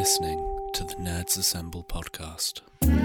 listening to the Nerds Assemble podcast.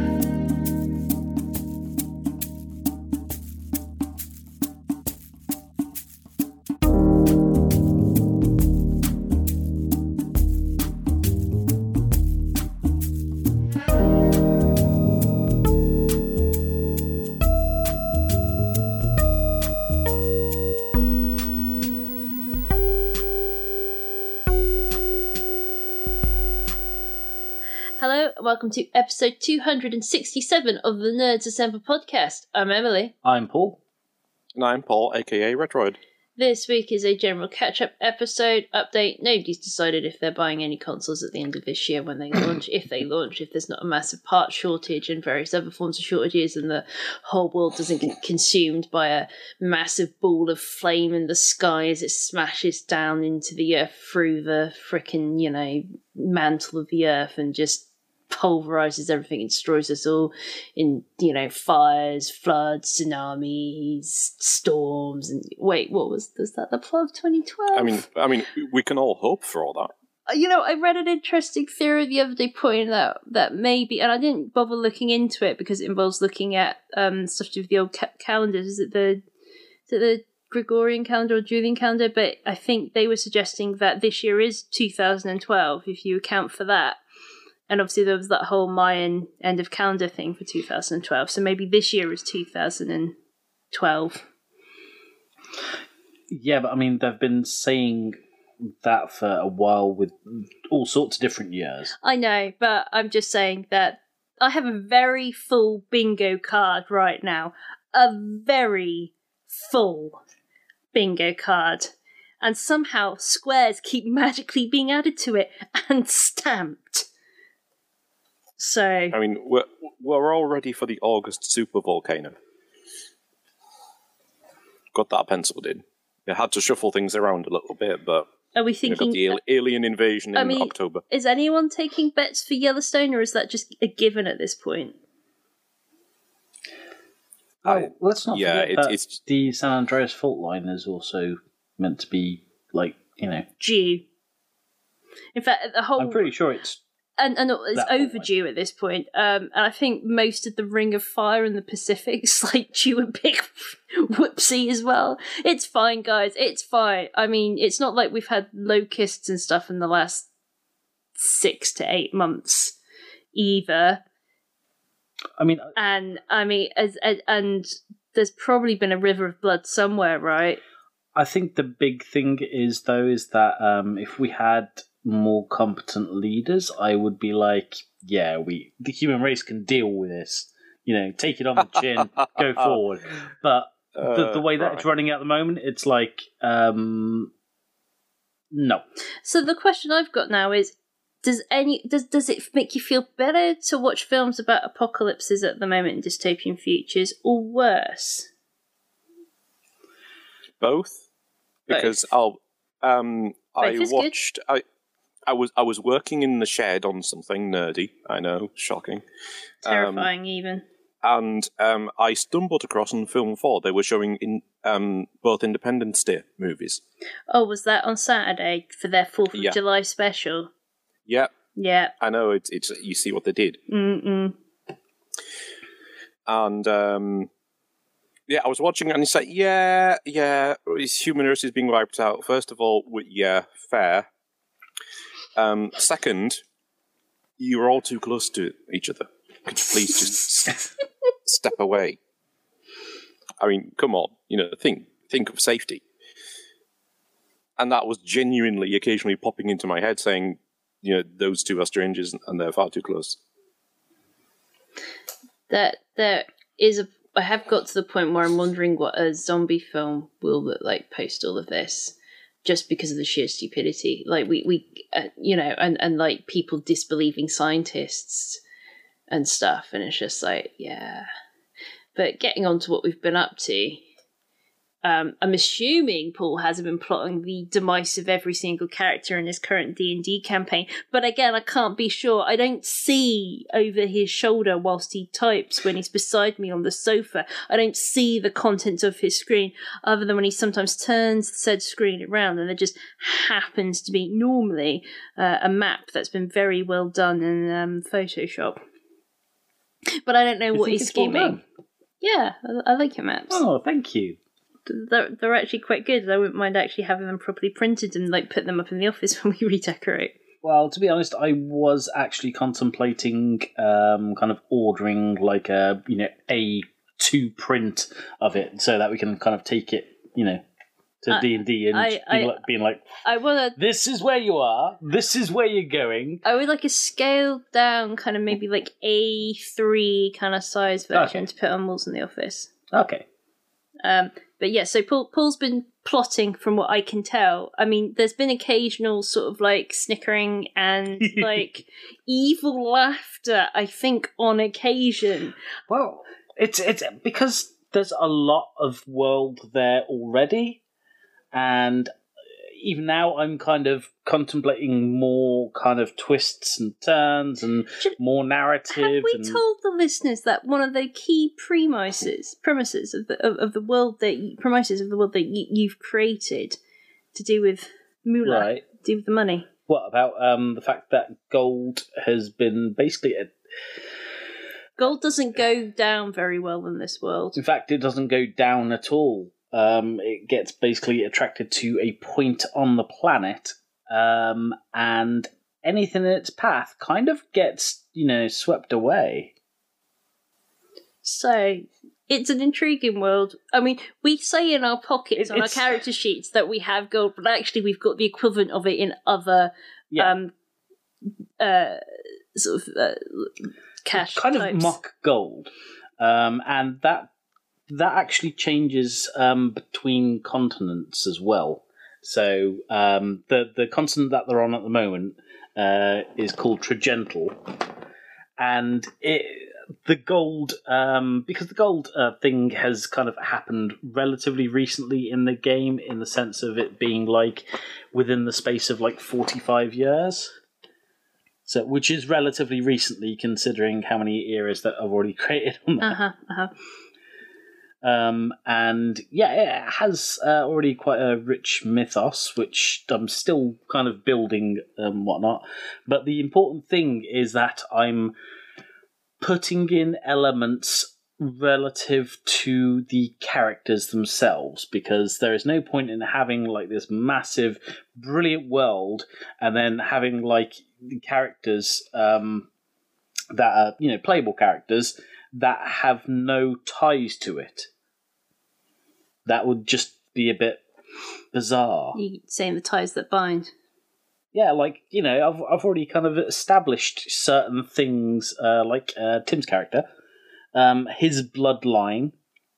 Welcome to episode 267 of the Nerds Assemble podcast. I'm Emily. I'm Paul. And I'm Paul, aka Retroid. This week is a general catch-up episode update. Nobody's decided if they're buying any consoles at the end of this year when they launch, if there's not a massive part shortage and various other forms of shortages and the whole world doesn't get consumed by a massive ball of flame in the sky as it smashes down into the earth through the frickin', mantle of the earth and just pulverizes everything and destroys us all in, fires, floods, tsunamis, storms, and wait, was that the plot of 2012? I mean, we can all hope for all that. I read an interesting theory the other day pointing out that maybe, and I didn't bother looking into it because it involves looking at stuff to do with the old calendars. Is it the Gregorian calendar or Julian calendar? But I think they were suggesting that this year is 2012 if you account for that. And obviously there was that whole Mayan end of calendar thing for 2012. So maybe this year is 2012. Yeah, but they've been saying that for a while with all sorts of different years. I know, but I'm just saying that I have a very full bingo card right now. A very full bingo card. And somehow squares keep magically being added to it and stamped. So we're all ready for the August super volcano. Got that penciled in. It had to shuffle things around a little bit, but are we thinking got the alien invasion in October? Is anyone taking bets for Yellowstone, or is that just a given at this point? Let's not forget that the San Andreas fault line is also meant to be due. In fact, the whole I'm pretty sure it's. And it's overdue at this point. And I think most of the Ring of Fire in the Pacific's due a big whoopsie as well. It's fine, guys. It's fine. It's not like we've had locusts and stuff in the last 6 to 8 months either. And there's probably been a river of blood somewhere, right? I think the big thing is that if we had more competent leaders, I would be like, the human race can deal with this. Take it on the chin, go forward. But the way that it's running at the moment, it's like, no. So the question I've got now is, does it make you feel better to watch films about apocalypses at the moment in dystopian futures, or worse? Both. Because I was working in the shed on something nerdy. I know, shocking, terrifying even. And I stumbled across on Film 4. They were showing in both Independence Day movies. Oh, was that on Saturday for their 4th of July special? Yeah. Yeah. I know. It's you see what they did. Mm-mm. And I was watching it, and it's like, human race is being wiped out. First of all, fair. Second, you're all too close to each other. Could you please just step away? Come on, think of safety. And that was genuinely occasionally popping into my head saying, those two are strangers and they're far too close. I have got to the point where I'm wondering what a zombie film will look like post all of this. Just because of the sheer stupidity, and people disbelieving scientists and stuff, and it's just But getting on to what we've been up to, I'm assuming Paul hasn't been plotting the demise of every single character in his current D&D campaign. But again, I can't be sure. I don't see over his shoulder whilst he types when he's beside me on the sofa. I don't see the contents of his screen other than when he sometimes turns said screen around and there just happens to be normally a map that's been very well done in Photoshop. But I don't know what he's scheming. Yeah, I like your maps. Oh, thank you. They're actually quite good. I wouldn't mind actually having them properly printed and like put them up in the office when we redecorate. Well, to be honest, I was actually contemplating kind of ordering like a A2 print of it so that we can kind of take it, to D&D and being like, I want to. this is where you are, this is where you're going. I would like a scaled down kind of maybe like A3 kind of size version to put on walls in the office. Okay. But yeah, so Paul's been plotting from what I can tell. I mean, there's been occasional sort of like snickering and like evil laughter, I think, on occasion. Well, it's because there's a lot of world there already, and even now I'm kind of contemplating more kind of twists and turns and more narrative. Have we told the listeners that one of the key premises of the world that you've created to do with moolah, right, to do with the money? What about the fact that gold has been basically gold doesn't go down very well in this world. In fact, it doesn't go down at all. It gets basically attracted to a point on the planet, and anything in its path kind of gets, swept away. So, it's an intriguing world. I mean, we say in our pockets on our character sheets that we have gold, but actually we've got the equivalent of it in other cash kind types. Of mock gold, and that actually changes between continents as well. So the continent that they're on at the moment is called Trigental, and the gold, because the gold thing has kind of happened relatively recently in the game, in the sense of it being like within the space of like 45 years. So, which is relatively recently, considering how many eras that I've already created on that. And yeah, it has already quite a rich mythos, which I'm still kind of building and whatnot. But the important thing is that I'm putting in elements relative to the characters themselves, because there is no point in having like this massive, brilliant world and then having like the characters that are, playable characters that have no ties to it. That would just be a bit bizarre. You're saying the ties that bind. Yeah, like, I've already kind of established certain things, like Tim's character, his bloodline,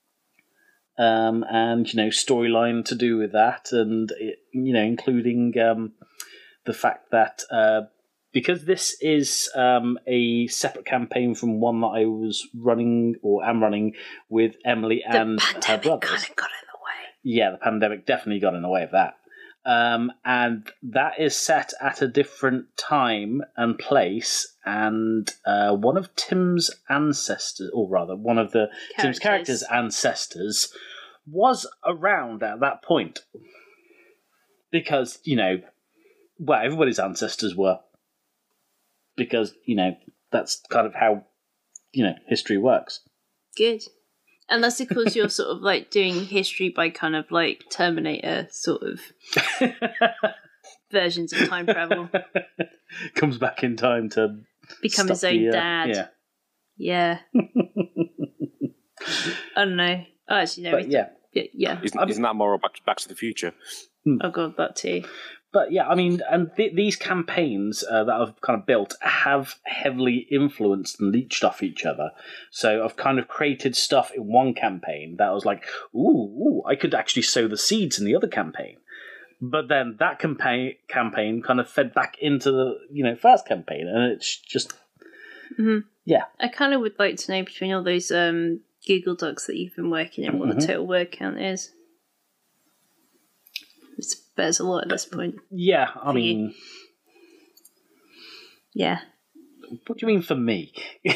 and, storyline to do with that, and, including the fact that because this is a separate campaign from one that I was running, or am running, with Emily and her brothers. The pandemic kind of got in the way. Yeah, the pandemic definitely got in the way of that. And that is set at a different time and place, and one of Tim's ancestors, or rather, one of the Tim's characters' ancestors, was around at that point. Because, everybody's ancestors were. Because, that's kind of how, history works. Good. And that's because you're sort of like doing history by kind of like Terminator sort of versions of time travel. Comes back in time to become his own dad. Yeah. I don't know. Oh, actually, no. Yeah. Isn't that more Back to the Future? Oh god, that too. But yeah, I mean, and these campaigns that I've kind of built have heavily influenced and leached off each other. So I've kind of created stuff in one campaign that I was like, ooh, I could actually sow the seeds in the other campaign. But then that campaign kind of fed back into the first campaign, and it's just yeah. I kind of would like to know between all those Google Docs that you've been working in what the total word count is. bears a lot at this point. Yeah, I For you. mean, Yeah. what do you mean for me?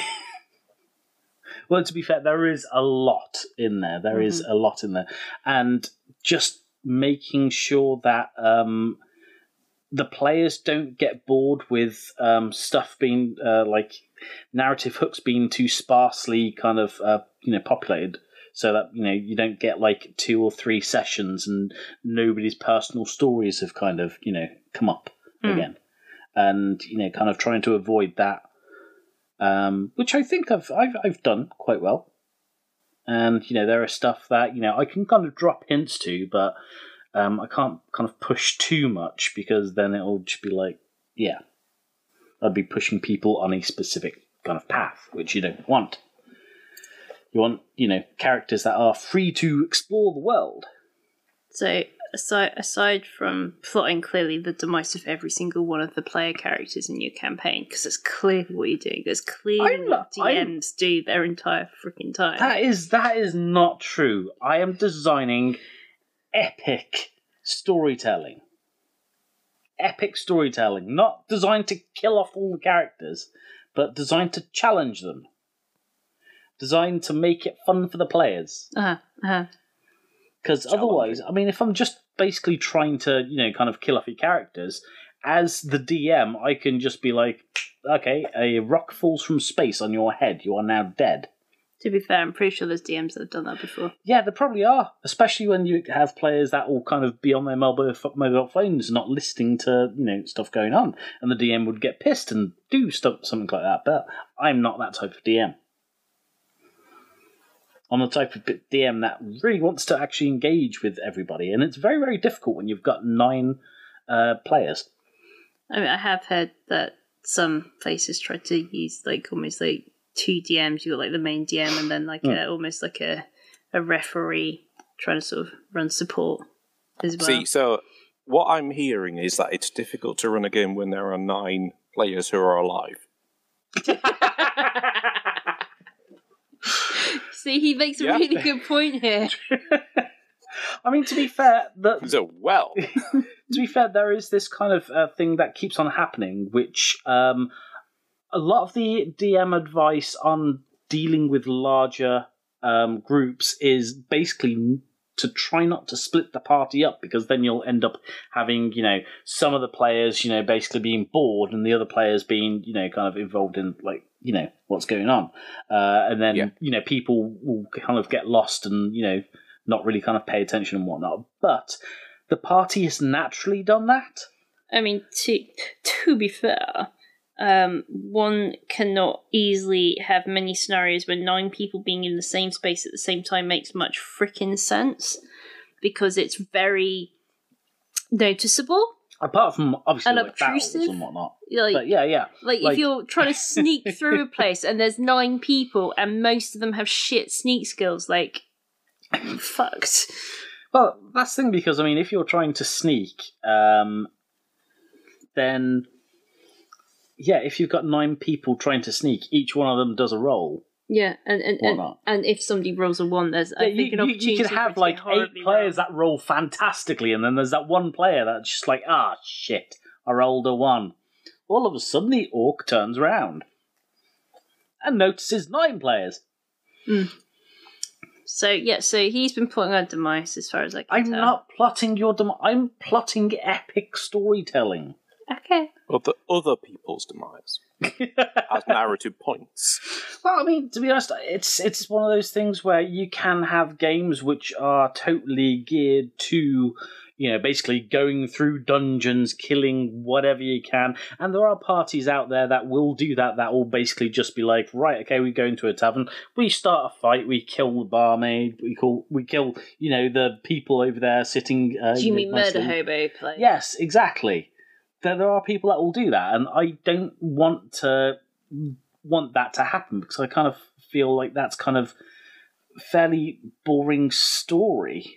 Well, to be fair, there is a lot in there. There is a lot in there. And just making sure that the players don't get bored with stuff being, like, narrative hooks being too sparsely kind of, populated. So that, you don't get, like, 2 or 3 sessions and nobody's personal stories have kind of, come up again. And, kind of trying to avoid that. Which I think I've done quite well, and there are stuff that I can kind of drop hints to, but I can't kind of push too much because then it'll just be like, I'd be pushing people on a specific kind of path, which you don't want. You want characters that are free to explore the world. So aside from plotting clearly the demise of every single one of the player characters in your campaign, because that's clearly what you're doing. That's clearly what DMs do their entire freaking time. That is not true. I am designing epic storytelling. Epic storytelling. Not designed to kill off all the characters, but designed to challenge them. Designed to make it fun for the players. Because otherwise, I mean, if I'm just basically trying to, kind of kill off your characters, as the DM, I can just be like, okay, a rock falls from space on your head, you are now dead. To be fair, I'm pretty sure there's DMs that have done that before. Yeah, there probably are. Especially when you have players that will kind of be on their mobile phones, not listening to, stuff going on. And the DM would get pissed and do something like that. But I'm not that type of DM. I'm the type of DM that really wants to actually engage with everybody. And it's very, very difficult when you've got 9 players. I mean, I have heard that some places try to use, like, almost like 2 DMs. You've got, like, the main DM and then, like, almost like a referee trying to sort of run support as well. See, so what I'm hearing is that it's difficult to run a game when there are 9 players who are alive. See, he makes a really good point here. I mean, to be fair, to be fair, there is this kind of thing that keeps on happening, which a lot of the DM advice on dealing with larger groups is basically to try not to split the party up, because then you'll end up having, some of the players, basically being bored and the other players being, kind of involved in, like, what's going on. And then, people will kind of get lost and, not really kind of pay attention and whatnot. But the party has naturally done that. I mean, to be fair, one cannot easily have many scenarios where 9 people being in the same space at the same time makes much frickin' sense, because it's very noticeable. Apart from, obviously, and like, battles and whatnot. Like, but yeah. Like, if you're trying to sneak through a place and there's 9 people and most of them have shit sneak skills, like, fucked. Well, that's the thing, because, I mean, if you're trying to sneak, then, if you've got 9 people trying to sneak, each one of them does a roll. Yeah, and if somebody rolls a 1, there's I think an opportunity. You can have like 8 players that roll fantastically, and then there's that one player that's just like, shit, I rolled a 1. All of a sudden, the orc turns around and notices 9 players. So he's been plotting our demise, as far as I can tell. I'm not plotting your demise. I'm plotting epic storytelling. Okay. Other people's demise as narrative points. Well, I mean, to be honest, it's one of those things where you can have games which are totally geared to, basically going through dungeons, killing whatever you can, and there are parties out there that will do that. That will basically just be like, right, okay, we go into a tavern, we start a fight, we kill the barmaid, we kill, the people over there sitting. Do you mean murder hobo play? Yes, exactly. There are people that will do that, and I don't want that to happen, because I kind of feel like that's kind of fairly boring story.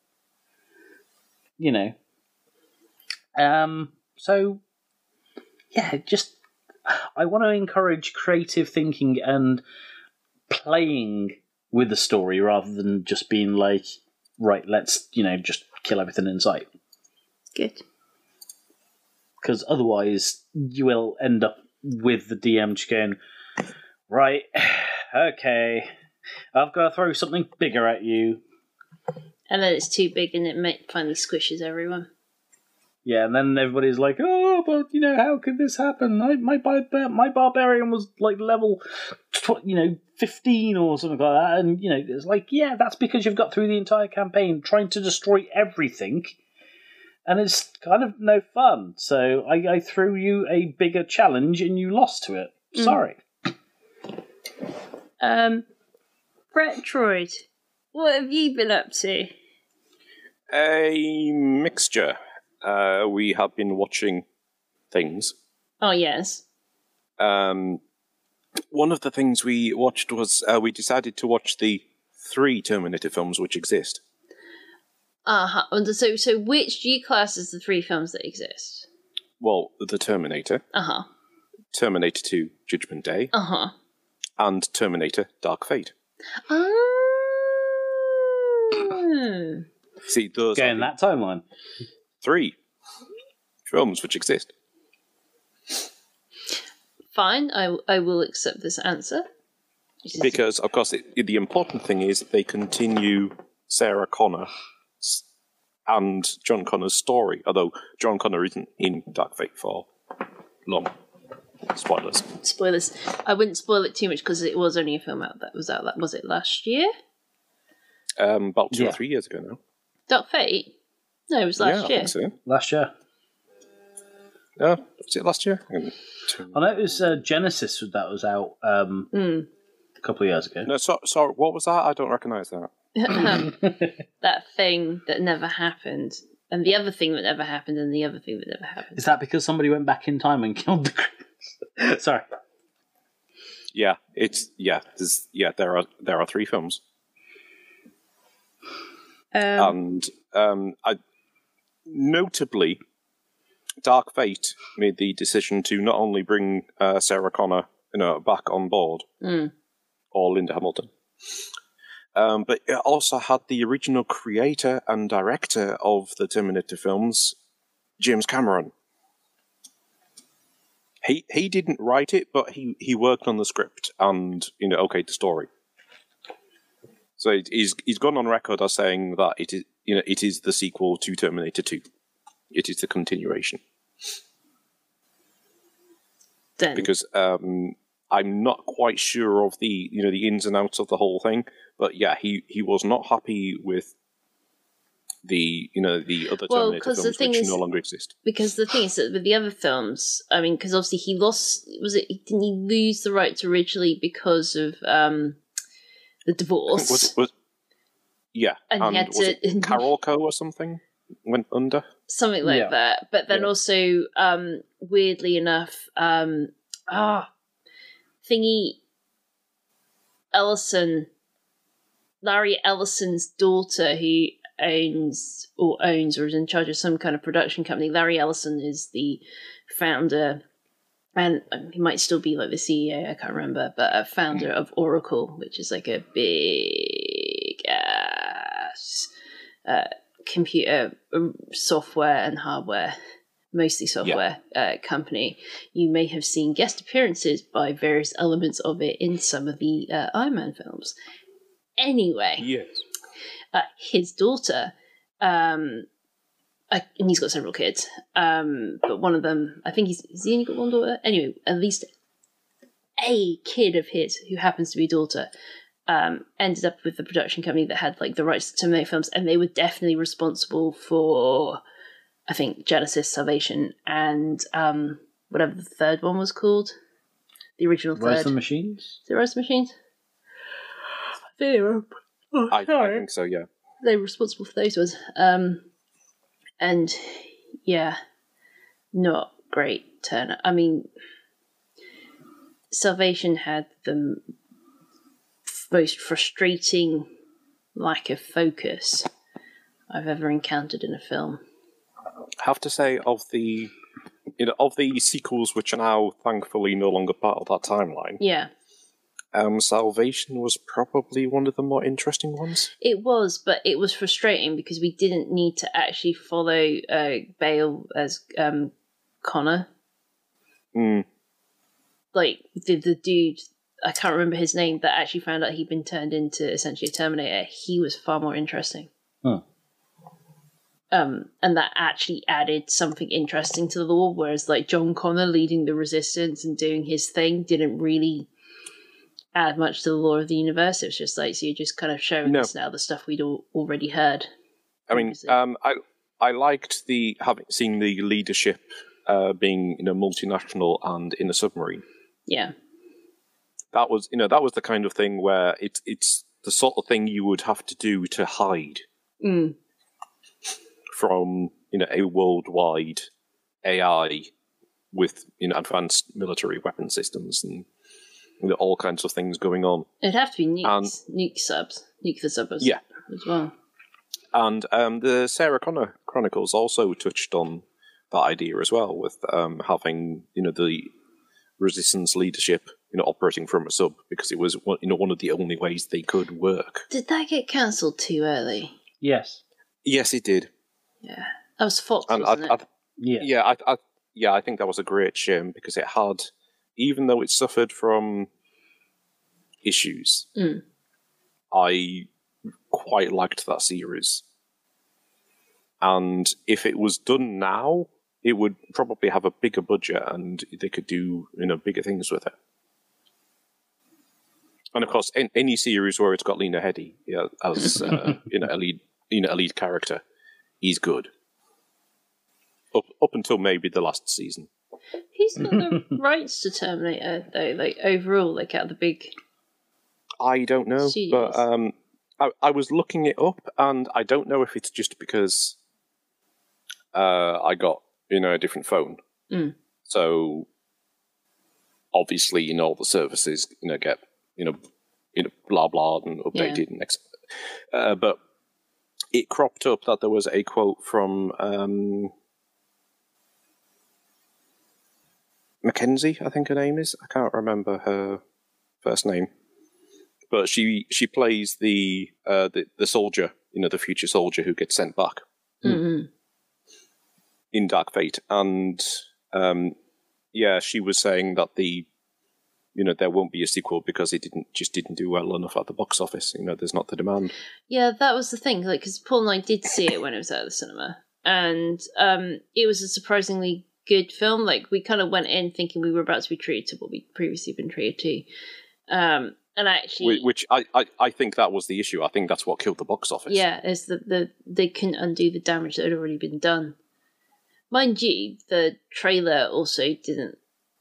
So just I want to encourage creative thinking and playing with the story rather than just being like, right, let's just kill everything in sight. Good. Because otherwise you will end up with the DM just going, right, okay, I've got to throw something bigger at you. And then it's too big and it finally squishes everyone. Yeah, and then everybody's like, oh, but, how could this happen? My barbarian was, level, 15 or something like that. And, it's like, yeah, that's because you've got through the entire campaign trying to destroy everything. And it's kind of no fun. So I threw you a bigger challenge and you lost to it. Sorry. Retroid, what have you been up to? A mixture. We have been watching things. Oh, yes. One of the things we watched was we decided to watch the 3 Terminator films which exist. So which do you class as the 3 films that exist? Well, The Terminator. Uh-huh. Terminator 2, Judgment Day. Uh-huh. And Terminator, Dark Fate. Oh. See, those Get in that timeline. 3 films which exist. Fine, I will accept this answer. Because, of course, the important thing is they continue Sarah Connor and John Connor's story, although John Connor isn't in Dark Fate for long. Spoilers. I wouldn't spoil it too much because it was only a film that was it last year? About 2 or 3 years ago now. Dark Fate? No, it was last year. I think so. Last year. Was it last year? I know it was Genesis that was out a couple of years ago. No, sorry, what was that? I don't recognise that. That thing that never happened, and the other thing that never happened, and the other thing that never happened. Is that because somebody went back in time and killed the Chris? Sorry. Yeah, there are 3 films. And notably, Dark Fate made the decision to not only bring Sarah Connor, back on board, or Linda Hamilton, but it also had the original creator and director of the Terminator films, James Cameron. He didn't write it, but he worked on the script and okayed the story. So he's gone on record as saying that it is the sequel to Terminator 2. It is the continuation. Then. Because I'm not quite sure of the ins and outs of the whole thing, but yeah, he was not happy with the other Terminator films which no longer exist. Because the thing is that with the other films, I mean, because obviously he lost. Didn't he lose the rights originally because of the divorce? Yeah, and he had was it Carolco or something went under, something like that. But then also, weirdly enough, Larry Ellison's daughter, who owns or is in charge of some kind of production company. Larry Ellison is the founder, and he might still be like the CEO, I can't remember, but a founder of Oracle, which is like a big ass computer software and hardware, mostly software company. You may have seen guest appearances by various elements of it in some of the Iron Man films. Anyway, yes. His daughter, and he's got several kids, but one of them, I think he's only got one daughter. Anyway, at least a kid of his who happens to be a daughter ended up with the production company that had the rights to Terminator films, and they were definitely responsible for, I think, Genesis, Salvation, and whatever the third one was called, the original third. Rise of the Machines? Is it Rise of the Machines? I think so, yeah. They were responsible for those ones. And, yeah, not great turn. I mean, Salvation had the most frustrating lack of focus I've ever encountered in a film. I have to say, of the sequels which are now thankfully no longer part of that timeline, Salvation was probably one of the more interesting ones. It was, but it was frustrating because we didn't need to actually follow Bale as Connor. Like, the dude, I can't remember his name, that actually found out he'd been turned into essentially a Terminator. He was far more interesting. Huh. And that actually added something interesting to the lore, whereas like John Connor leading the Resistance and doing his thing didn't really add much to the lore of the universe. It was just like, so you're just kind of showing us now the stuff we'd already heard. I mean, I liked seeing the leadership being multinational and in a submarine. Yeah, that was the kind of thing where it's the sort of thing you would have to do to hide from a worldwide AI with advanced military weapon systems and all kinds of things going on. It'd have to be nuke the subs as well. And the Sarah Connor Chronicles also touched on that idea as well, with having the Resistance leadership operating from a sub, because it was one of the only ways they could work. Did that get cancelled too early? Yes. Yes, it did. Yeah, that was Fox, wasn't it? I think that was a great shame, because it had, even though it suffered from issues, I quite liked that series. And if it was done now, it would probably have a bigger budget and they could do bigger things with it. And of course, any series where it's got Lena Headey as a lead character is good. Up until maybe the last season. Who's got the rights to Terminator though? Like overall, like out of the big. I don't know, studios. but I was looking it up, and I don't know if it's just because I got a different phone. So obviously, all the services get blah blah and updated and but it cropped up that there was a quote from Mackenzie, I think her name is. I can't remember her first name, but she plays the soldier, the future soldier who gets sent back in Dark Fate, and she was saying that there won't be a sequel because it didn't do well enough at the box office. There's not the demand. Yeah, that was the thing. Like, because Paul and I did see it when it was at the cinema, and it was a surprisingly good film. Like, we kind of went in thinking we were about to be treated to what we'd previously been treated to, and actually, which I think that was the issue. I think that's what killed the box office. Yeah, is that they couldn't undo the damage that had already been done. Mind you, the trailer also didn't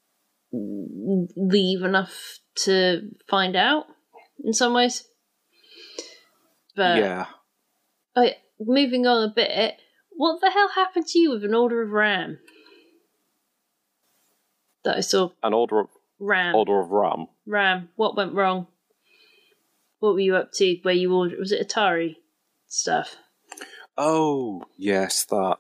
leave enough to find out in some ways. But yeah. Moving on a bit, what the hell happened to you with An Order of Ram? That I saw. An Order of Ram. Order of Ram. Ram. What went wrong? What were you up to? Where you ordered? Was it Atari stuff? Oh yes, that.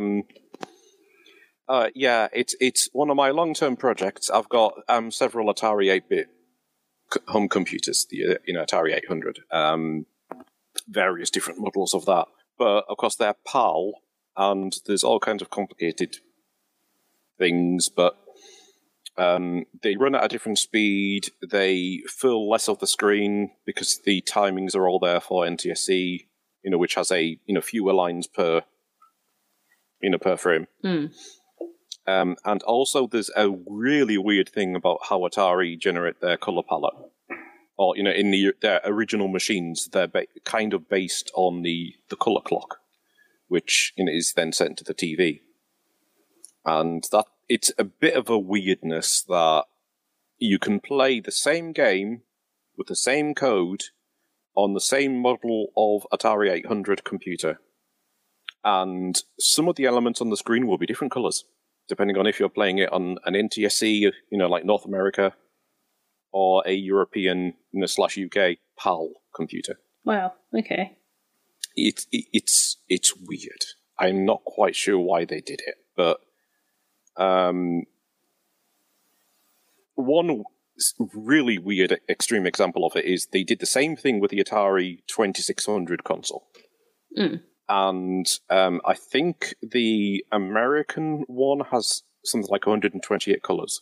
It's one of my long-term projects. I've got several Atari 8-bit home computers, the Atari 800, various different models of that. But of course they're PAL, and there's all kinds of complicated things. But they run at a different speed. They fill less of the screen because the timings are all there for NTSC, which has a fewer lines per frame. And also, there's a really weird thing about how Atari generate their color palette. Or, in their original machines, they're kind of based on the color clock, which is then sent to the TV. And that it's a bit of a weirdness that you can play the same game with the same code on the same model of Atari 800 computer. And some of the elements on the screen will be different colors, depending on if you're playing it on an NTSC, like North America, or a European, /UK PAL computer. Wow. Okay. It's weird. I'm not quite sure why they did it, but one really weird extreme example of it is they did the same thing with the Atari 2600 console. And I think the American one has something like 128 colours.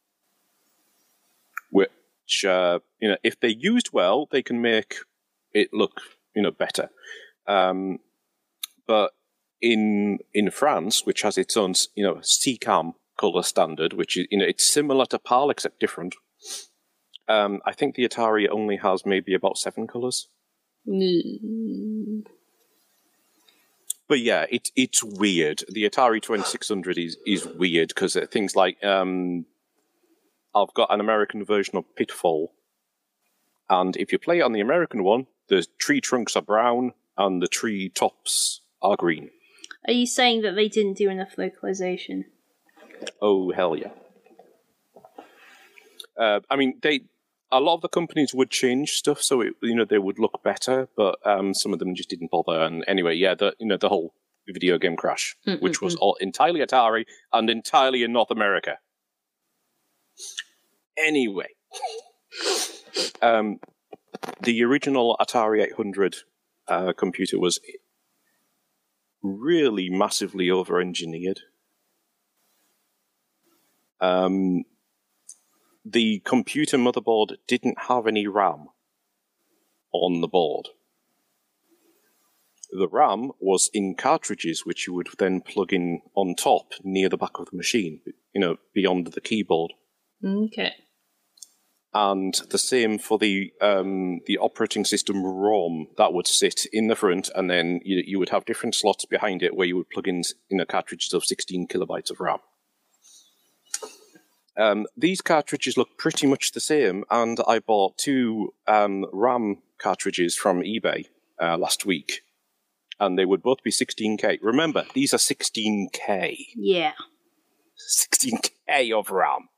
Which, if they're used well, they can make it look, better. But in France, which has its own, CCAM colour standard, which is, it's similar to PAL except different. I think the Atari only has maybe about 7 colours. But yeah, it's weird. The Atari 2600 is weird because things like I've got an American version of Pitfall, and if you play on the American one, the tree trunks are brown and the tree tops are green. Are you saying that they didn't do enough localization? Oh, hell yeah. I mean, a lot of the companies would change stuff so they would look better, but some of them just didn't bother. And anyway, yeah, the whole video game crash, which was all entirely Atari and entirely in North America. Anyway, the original Atari 800 computer was really massively over-engineered. The computer motherboard didn't have any RAM on the board. The RAM was in cartridges, which you would then plug in on top near the back of the machine, beyond the keyboard. Okay. And the same for the operating system ROM that would sit in the front, and then you would have different slots behind it where you would plug in cartridges of 16 kilobytes of RAM. These cartridges look pretty much the same, and I bought 2 RAM cartridges from eBay last week, and they would both be 16K. Remember, these are 16K. Yeah. 16K of RAM.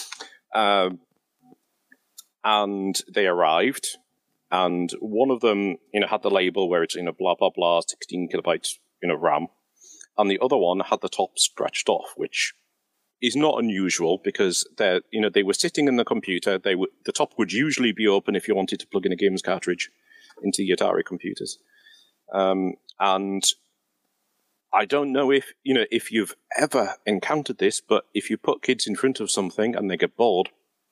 And they arrived, and one of them, had the label where it's, blah, blah, blah, 16 kilobytes, RAM, and the other one had the top scratched off, which is not unusual because they were sitting in the computer. The top would usually be open if you wanted to plug in a games cartridge into the Atari computers. And I don't know if you've ever encountered this, but if you put kids in front of something and they get bored,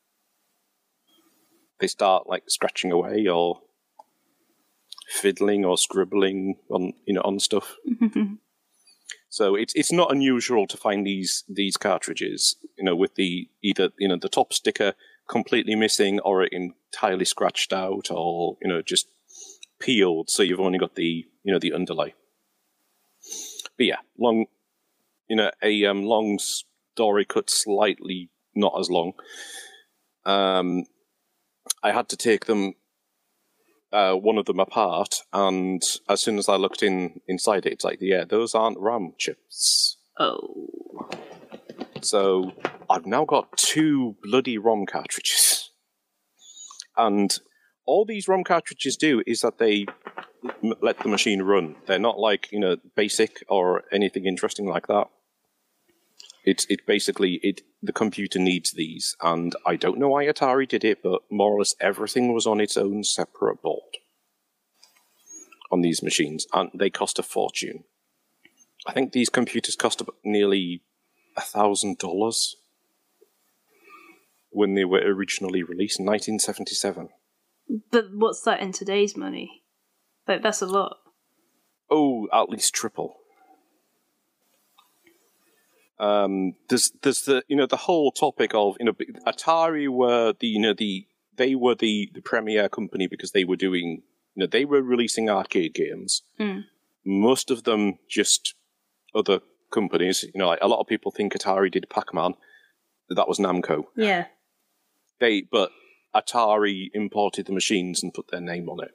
they start scratching away or fiddling or scribbling on stuff. So it's not unusual to find these cartridges, with either the top sticker completely missing or entirely scratched out or just peeled, so you've only got the underlay. But yeah, long story cut slightly not as long. I had to take them, one of them apart, and as soon as I looked inside it, it's like, yeah, those aren't RAM chips. Oh. So I've now got 2 bloody ROM cartridges. And all these ROM cartridges do is that they let the machine run. They're not basic or anything interesting like that. It's basically the computer needs these, and I don't know why Atari did it, but more or less everything was on its own separate board on these machines, and they cost a fortune. I think these computers cost about nearly $1,000 when they were originally released in 1977. But what's that in today's money? That's a lot. Oh, at least triple. There's the whole topic of Atari were they were the premier company because they were doing they were releasing arcade games. Most of them just other companies. A lot of people think Atari did Pac-Man. That was Namco. Yeah. But Atari imported the machines and put their name on it.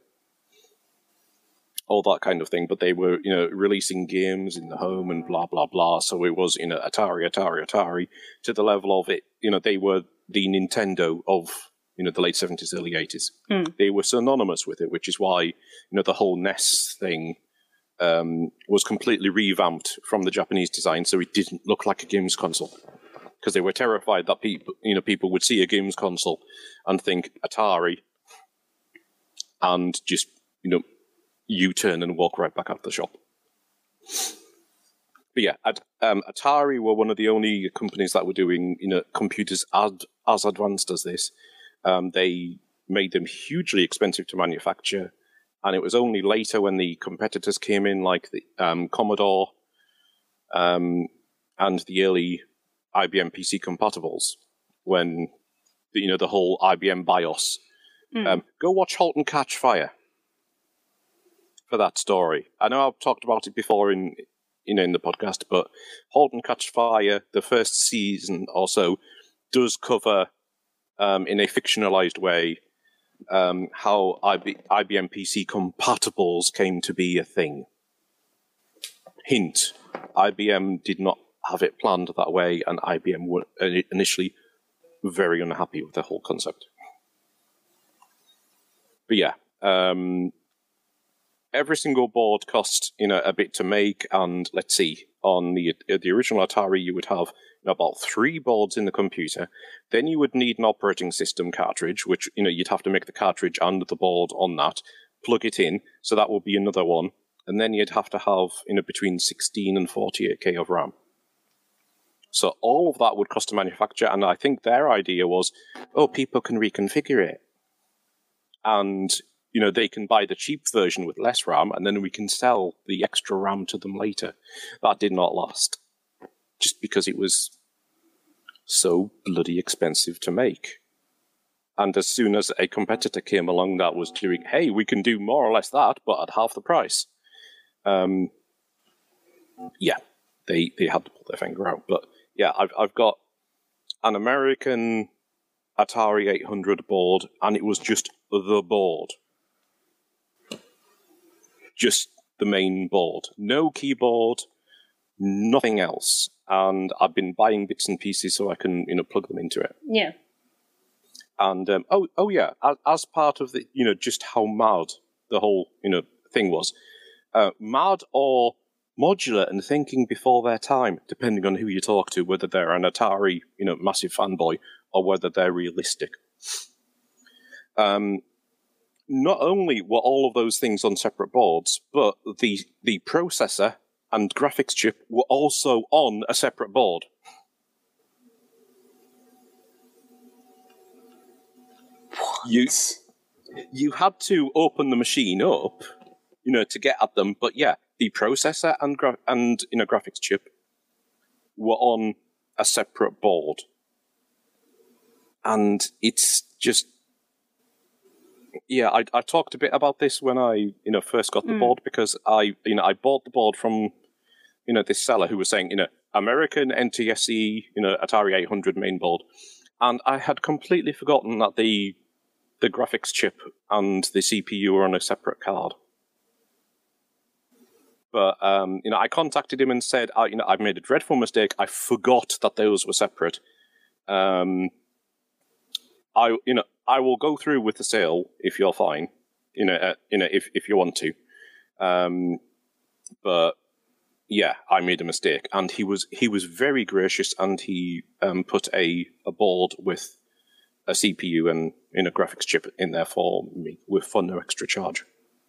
All that kind of thing, but they were, releasing games in the home and blah, blah, blah. So it was, Atari, to the level of it, they were the Nintendo of, the late 70s, early 80s. They were synonymous with it, which is why, the whole NES thing was completely revamped from the Japanese design, so it didn't look like a games console. because they were terrified that people would see a games console and think Atari, and just U-turn and walk right back out of the shop. But yeah, Atari were one of the only companies that were doing computers as advanced as this. They made them hugely expensive to manufacture, and it was only later when the competitors came in, like the Commodore and the early IBM PC compatibles, when the whole IBM BIOS. Go watch *Halt and Catch Fire* for that story. I know I've talked about it before in the podcast, but *Halt and Catch Fire*, the first season or so, does cover in a fictionalized way how IBM PC compatibles came to be a thing. Hint: IBM did not have it planned that way, and IBM were initially very unhappy with the whole concept. But yeah, every single board cost a bit to make, and let's see, on the original Atari you would have about 3 boards in the computer. Then you would need an operating system cartridge, which you'd have to make the cartridge and the board on that, plug it in, so that would be another one, and then you'd have to have between 16 and 48K of RAM. So all of that would cost to manufacture, and I think their idea was, people can reconfigure it. And, they can buy the cheap version with less RAM, and then we can sell the extra RAM to them later. That did not last, just because it was so bloody expensive to make. And as soon as a competitor came along that was doing, hey, we can do more or less that, but at half the price, they had to pull their finger out. But yeah, I've got an American Atari 800 board, and it was just the board. Just the main board. No keyboard, nothing else. And I've been buying bits and pieces so I can, plug them into it. Yeah. And, as part of the, just how mad the whole, thing was, mad or modular and thinking before their time, depending on who you talk to, whether they're an Atari, massive fanboy, or whether they're realistic. Not only were all of those things on separate boards, but the processor and graphics chip were also on a separate board. What? You had to open the machine up, to get at them. But yeah, the processor and graphics chip were on a separate board, and it's just. Yeah, I talked a bit about this when I, first got the board, because I bought the board from, this seller who was saying, American NTSC, Atari 800 main board, and I had completely forgotten that the graphics chip and the CPU were on a separate card. But I contacted him and said, I've made a dreadful mistake. I forgot that those were separate. I will go through with the sale if you're fine, if you want to. But yeah, I made a mistake, and he was very gracious, and he put a board with a CPU and a graphics chip in there for me for no extra charge.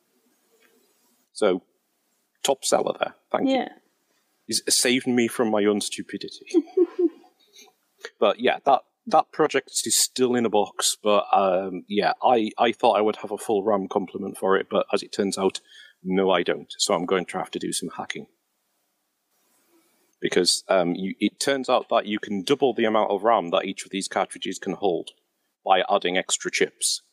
So, top seller there. Thank you. He's saved me from my own stupidity. But yeah, that project is still in a box, but I thought I would have a full RAM complement for it, but as it turns out, no, I don't. So I'm going to have to do some hacking. Because it turns out that you can double the amount of RAM that each of these cartridges can hold by adding extra chips.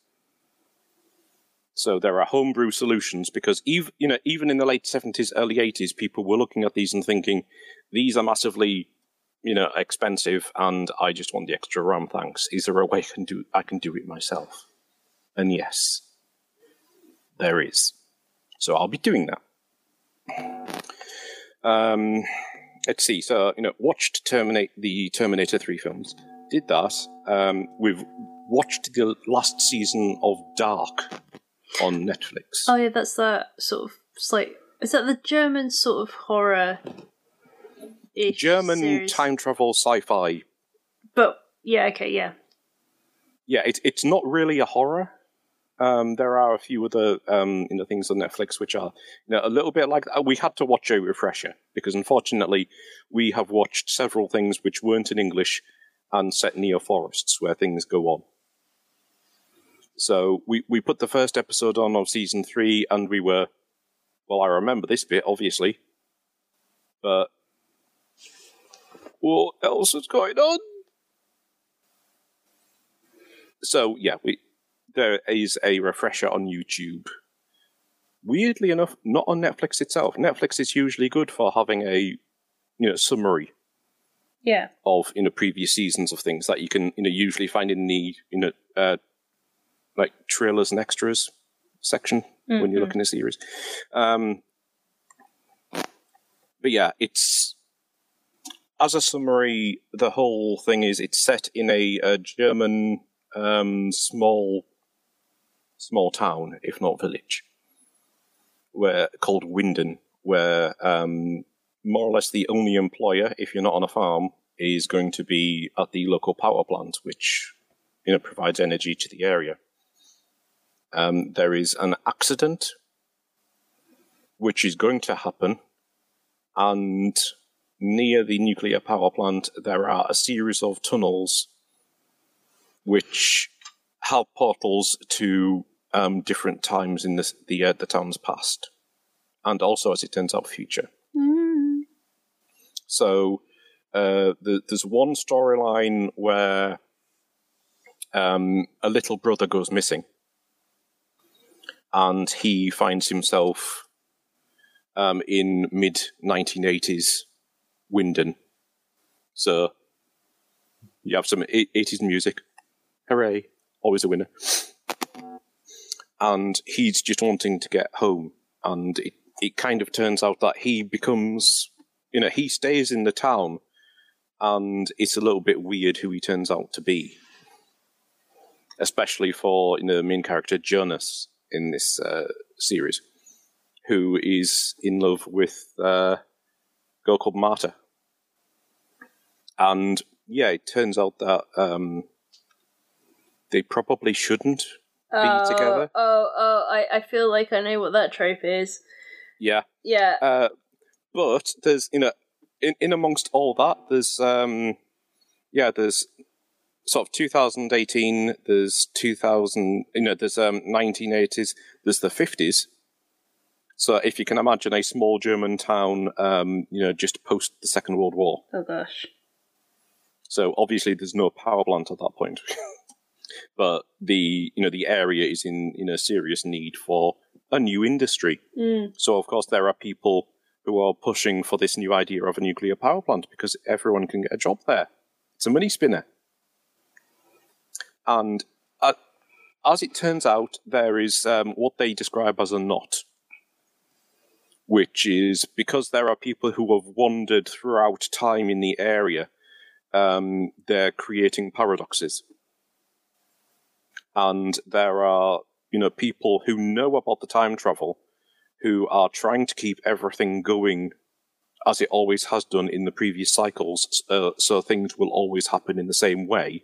So there are homebrew solutions, because even in the late 70s, early 80s, people were looking at these and thinking, these are massively expensive, and I just want the extra RAM, thanks. Is there a way I can do it myself? And yes, there is. So I'll be doing that. Let's see. So, watched the Terminator 3 films. Did that. We've watched the last season of Dark on Netflix. Oh yeah, that's that sort of is that the German sort of horror? German series? time travel sci-fi But yeah, okay, yeah. Yeah, it's not really a horror. There are a few other things on Netflix which are a little bit like that. We had to watch a refresher because unfortunately we have watched several things which weren't in English and set near forests where things go on. So we put the first episode on of season 3 and we were, well, I remember this bit obviously, but what else was going on? So yeah, there is a refresher on YouTube. Weirdly enough, not on Netflix itself. Netflix is usually good for having a summary of previous seasons of things that you can usually find in the like trailers and extras section when you're looking at a series. But yeah, it's as a summary. The whole thing is it's set in a German small town, if not village, called Winden, where more or less the only employer, if you're not on a farm, is going to be at the local power plant, which provides energy to the area. There is an accident which is going to happen, and near the nuclear power plant there are a series of tunnels which have portals to different times in the town's past, and also, as it turns out, future. So there's one storyline where a little brother goes missing, and he finds himself in mid-1980s Winden. So you have some 80s music. Hooray. Always a winner. And he's just wanting to get home. And it kind of turns out that he becomes, he stays in the town, and it's a little bit weird who he turns out to be. Especially for the main character, Jonas, in this series, who is in love with a girl called Marta. And yeah, it turns out that they probably shouldn't be together. I feel like I know what that trope is. Yeah. Yeah. But there's, in amongst all that, there's, there's sort of 2018, there's 2000, there's 1980s, there's the 50s. So if you can imagine a small German town, just post the Second World War. Oh gosh. So obviously there's no power plant at that point. But the area is in serious need for a new industry. So of course there are people who are pushing for this new idea of a nuclear power plant because everyone can get a job there. It's a money spinner. And as it turns out, there is what they describe as a knot, which is because there are people who have wandered throughout time in the area, they're creating paradoxes. And there are, people who know about the time travel who are trying to keep everything going as it always has done in the previous cycles, so things will always happen in the same way.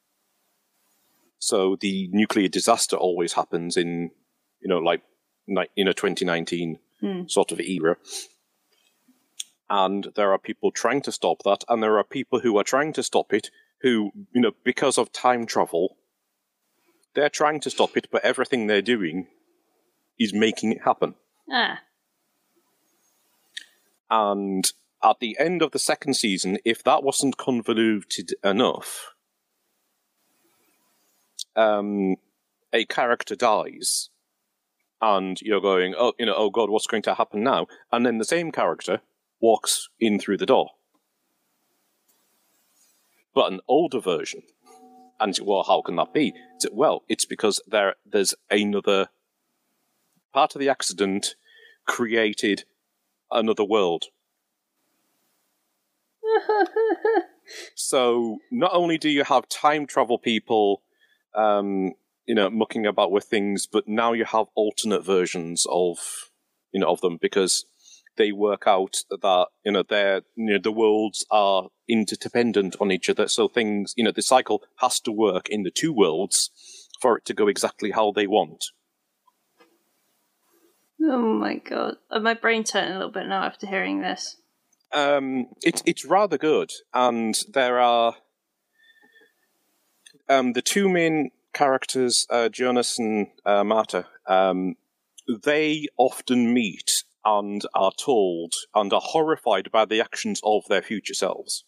So the nuclear disaster always happens in, 2019 sort of era. And there are people trying to stop that, and there are people who are trying to stop it who, because of time travel, they're trying to stop it, but everything they're doing is making it happen. And at the end of the second season, if that wasn't convoluted enough, a character dies, and you're going, oh God, what's going to happen now? And then the same character walks in through the door. But an older version. And well, how can that be? Well, it's because there's another part of the accident created another world. So not only do you have time travel people, mucking about with things, but now you have alternate versions of, of them, because they work out that the worlds are interdependent on each other. So things, the cycle has to work in the two worlds for it to go exactly how they want. Oh my god. My brain turned a little bit now after hearing this. It's rather good, and there are the two main characters, Jonas and Marta. They often meet and are told and are horrified by the actions of their future selves.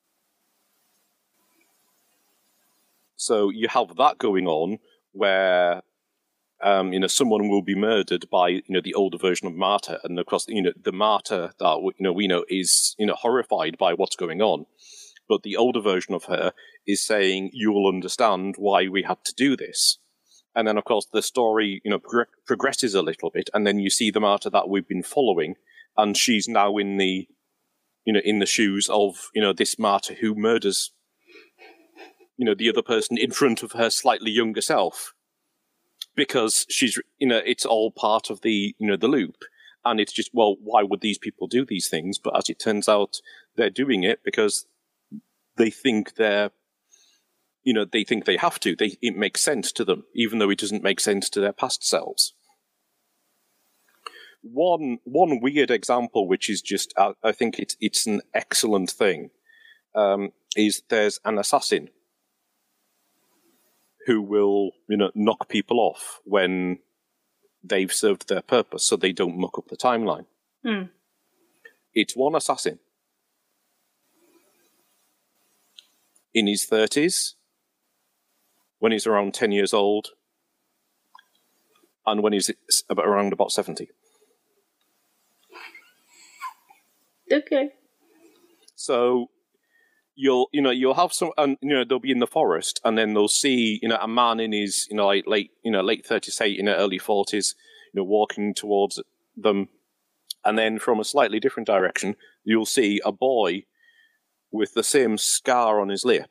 So you have that going on where someone will be murdered by the older version of Marta, and of course the Marta that we know is horrified by what's going on, but the older version of her is saying, "You will understand why we had to do this." And then of course the story progresses a little bit, and then you see the Marta that we've been following, and she's now in the in the shoes of this Marta who murders the other person in front of her slightly younger self. Because she's, it's all part of the, the loop. And it's just, well, why would these people do these things? But as it turns out, they're doing it because they think they have to. It makes sense to them, even though it doesn't make sense to their past selves. One weird example, which is just, I think it's an excellent thing, is there's an assassin who will, knock people off when they've served their purpose so they don't muck up the timeline. Mm. It's one assassin in his 30s, when he's around 10 years old, and when he's around about 70. Okay. So you'll have some, and they'll be in the forest, and then they'll see a man in his late 30s, say early 40s, walking towards them, and then from a slightly different direction you'll see a boy with the same scar on his lip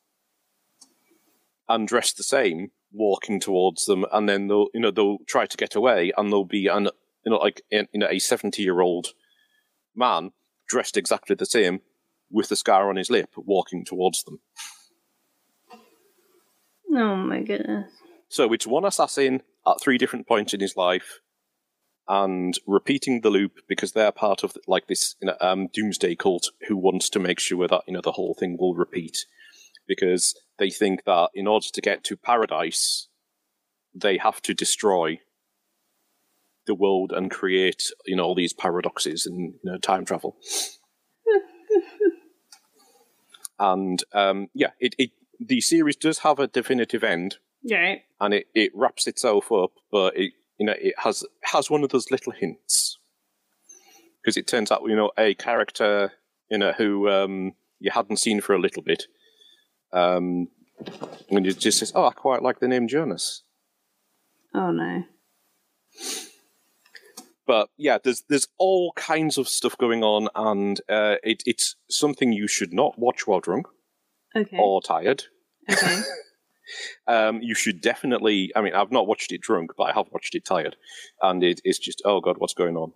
and dressed the same walking towards them, and then they'll try to get away, and there'll be a 70-year-old man dressed exactly the same with the scar on his lip, walking towards them. Oh my goodness. So it's one assassin at 3 different points in his life, and repeating the loop because they're part of this doomsday cult who wants to make sure that the whole thing will repeat, because they think that in order to get to paradise, they have to destroy the world and create all these paradoxes and time travel. And the series does have a definitive end, Yeah. and it wraps itself up, but it has one of those little hints, because it turns out a character who you hadn't seen for a little bit, when it just says, "Oh, I quite like the name Jonas." Oh no. But yeah, there's all kinds of stuff going on, and it's something you should not watch while drunk or tired. Okay. You should definitely. I mean, I've not watched it drunk, but I have watched it tired, and it's just, oh god, what's going on?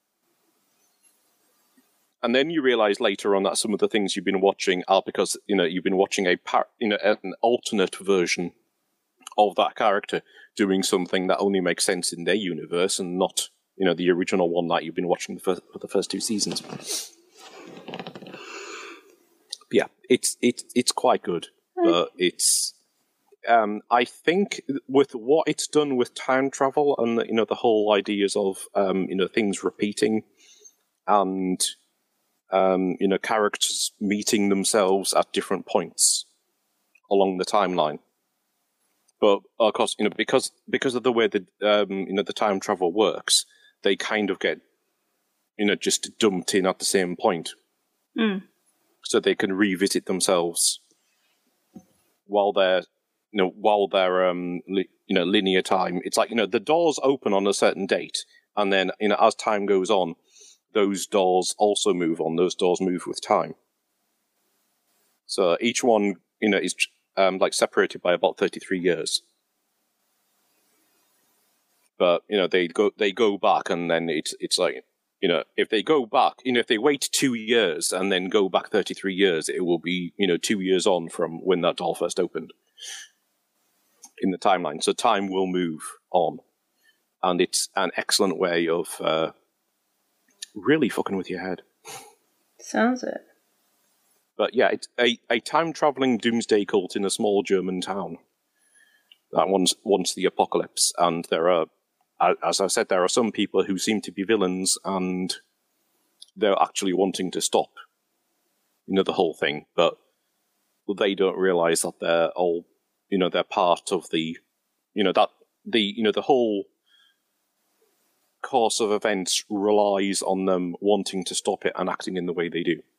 And then you realize later on that some of the things you've been watching are because you've been watching an alternate version of that character doing something that only makes sense in their universe and not the original one that you've been watching for the first 2 seasons. But yeah, it's quite good, but it's. I think with what it's done with time travel and the whole ideas of things repeating and characters meeting themselves at different points along the timeline. But of course, because of the way that the time travel works, they kind of get just dumped in at the same point, so they can revisit themselves while they're linear time. It's like the doors open on a certain date, and then as time goes on, those doors also move on. Those doors move with time. So each one is separated by about 33 years. But they go back, and then it's like if they go back, if they wait 2 years and then go back 33 years, it will be, 2 years on from when that doll first opened in the timeline. So time will move on. And it's an excellent way of really fucking with your head. Sounds it. But yeah, it's a time-traveling doomsday cult in a small German town that wants the apocalypse. And there are, as I said, there are some people who seem to be villains, and they're actually wanting to stop, the whole thing. But they don't realize that they're all, they're part of the, the whole course of events relies on them wanting to stop it and acting in the way they do.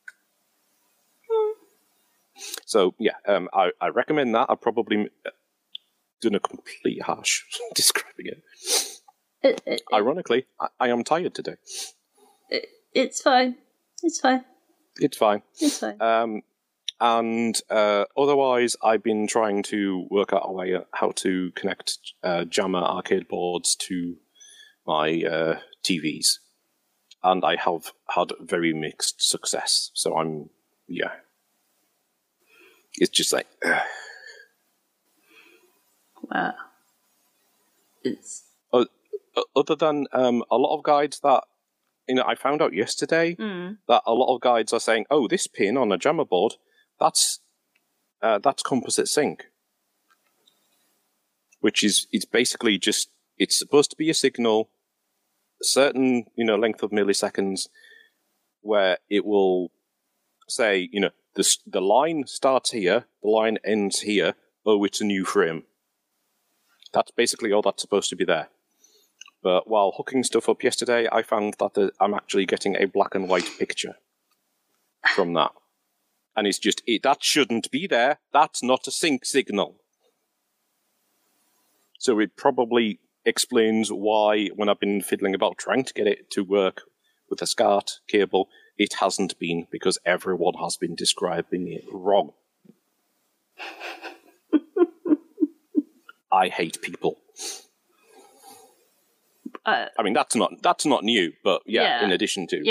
So, yeah, I recommend that. I've probably done a complete harsh describing it. Ironically, I am tired today. It's fine. It's fine. It's fine. It's fine. And otherwise, I've been trying to work out a way how to connect JAMA arcade boards to my TVs. And I have had very mixed success. So it's just like... Wow. It's... Other than a lot of guides that, I found out yesterday that a lot of guides are saying, oh, this pin on a JAMA board, that's composite sync. Which is, it's basically just, it's supposed to be a signal, a certain, length of milliseconds, where it will say, the line starts here, the line ends here, oh, it's a new frame. That's basically all that's supposed to be there. But while hooking stuff up yesterday, I found that I'm actually getting a black and white picture from that. And it's just, that shouldn't be there. That's not a sync signal. So it probably explains why, when I've been fiddling about trying to get it to work with a SCART cable, it hasn't been, because everyone has been describing it wrong. I hate people. I mean, that's not new, but yeah. In addition to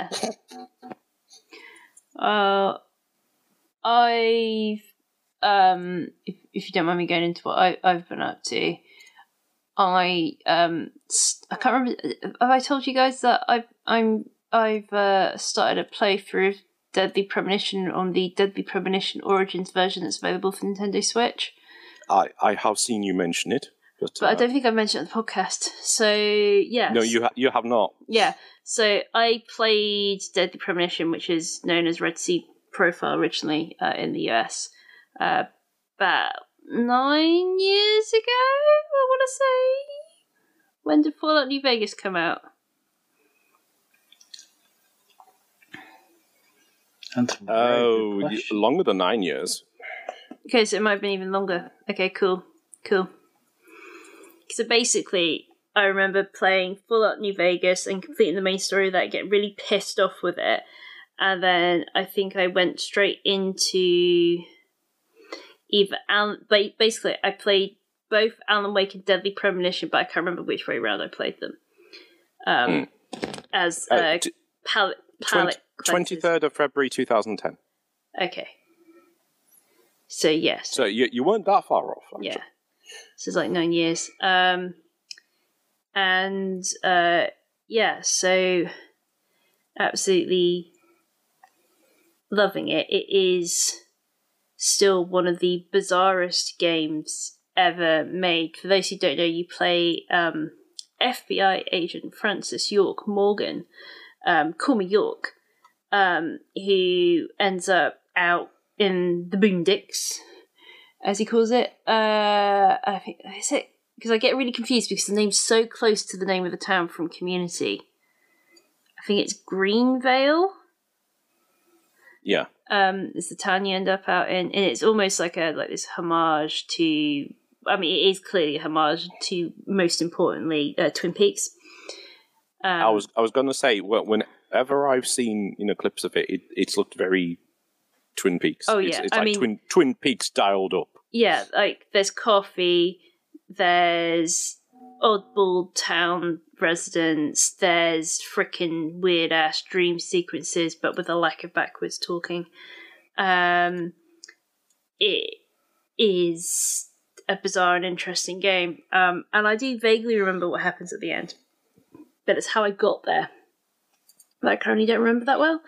I've if you don't mind me going into what I've been up to, I can't remember. Have I told you guys that I've started a playthrough of Deadly Premonition on the Deadly Premonition Origins version that's available for Nintendo Switch? I have seen you mention it. But I don't think I mentioned it on the podcast. So, yeah. No, you have not. Yeah. So, I played Deadly Premonition, which is known as Red Sea Profile originally in the US, about 9 years ago, I want to say. When did Fallout New Vegas come out? Longer than 9 years. Okay, so it might have been even longer. Okay, cool. So basically, I remember playing Fallout New Vegas and completing the main story of that, getting really pissed off with it. And then I think I went straight into either basically, I played both Alan Wake and Deadly Premonition, but I can't remember which way around I played them. As palette 23rd of February 2010. Okay. So, yes. So you weren't that far off, actually. Yeah. So it's like 9 years. So absolutely loving it. It is still one of the bizarrest games ever made. For those who don't know, you play FBI agent Francis York Morgan, call me York, who ends up out in the boondocks, as he calls it. I think, is it? Because I get really confused because the name's so close to the name of the town from Community. I think it's Greenvale. Yeah. It's the town you end up out in, and it's almost like this homage to. I mean, it is clearly a homage to, most importantly, Twin Peaks. I was going to say, whenever I've seen clips of it, it's looked very Twin Peaks. Oh yeah, it's Twin Peaks dialed up. Yeah, like there's coffee, there's oddball town residents. There's freaking weird ass dream sequences, but with a lack of backwards talking. It is a bizarre and interesting game, and I do vaguely remember what happens at the end, but it's how I got there that I currently don't remember that well.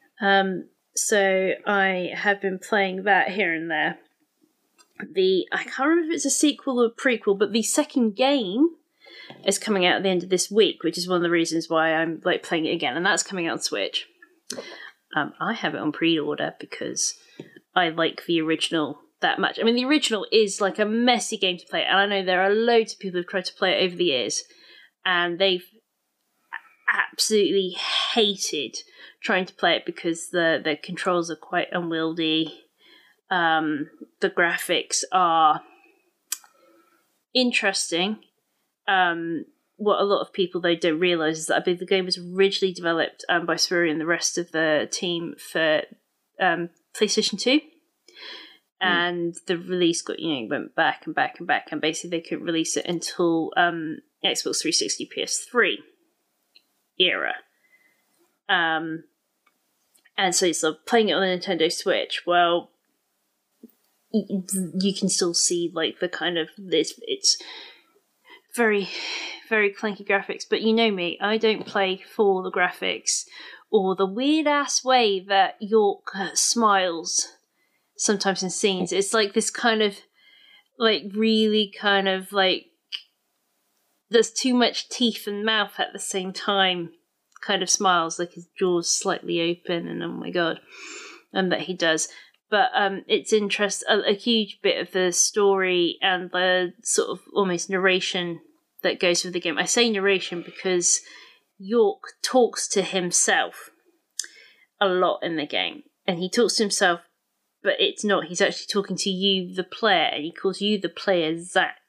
So I have been playing that here and there. I can't remember if it's a sequel or a prequel, but the second game is coming out at the end of this week, which is one of the reasons why I'm like playing it again, and that's coming out on Switch. I have it on pre-order because I like the original that much. I mean, the original is like a messy game to play, and I know there are loads of people who've tried to play it over the years, and they've absolutely hated trying to play it because the controls are quite unwieldy. The graphics are interesting. What a lot of people, though, don't realise is that I believe the game was originally developed by Swery and the rest of the team for PlayStation 2. And the release went back and back and back, and basically they couldn't release it until Xbox 360, PS3 era. And so it's playing it on the Nintendo Switch. Well, you can still see like the kind of this. It's very, very clunky graphics, but you know me, I don't play for the graphics or the weird ass way that York smiles sometimes in scenes. It's like this kind of like really kind of like there's too much teeth and mouth at the same time kind of smiles, like his jaws slightly open, and oh my god, and that he does. But it's a huge bit of the story and the sort of almost narration that goes with the game. I say narration because York talks to himself a lot in the game, and he talks to himself, but it's not. He's actually talking to you, the player, and he calls you, the player, Zach.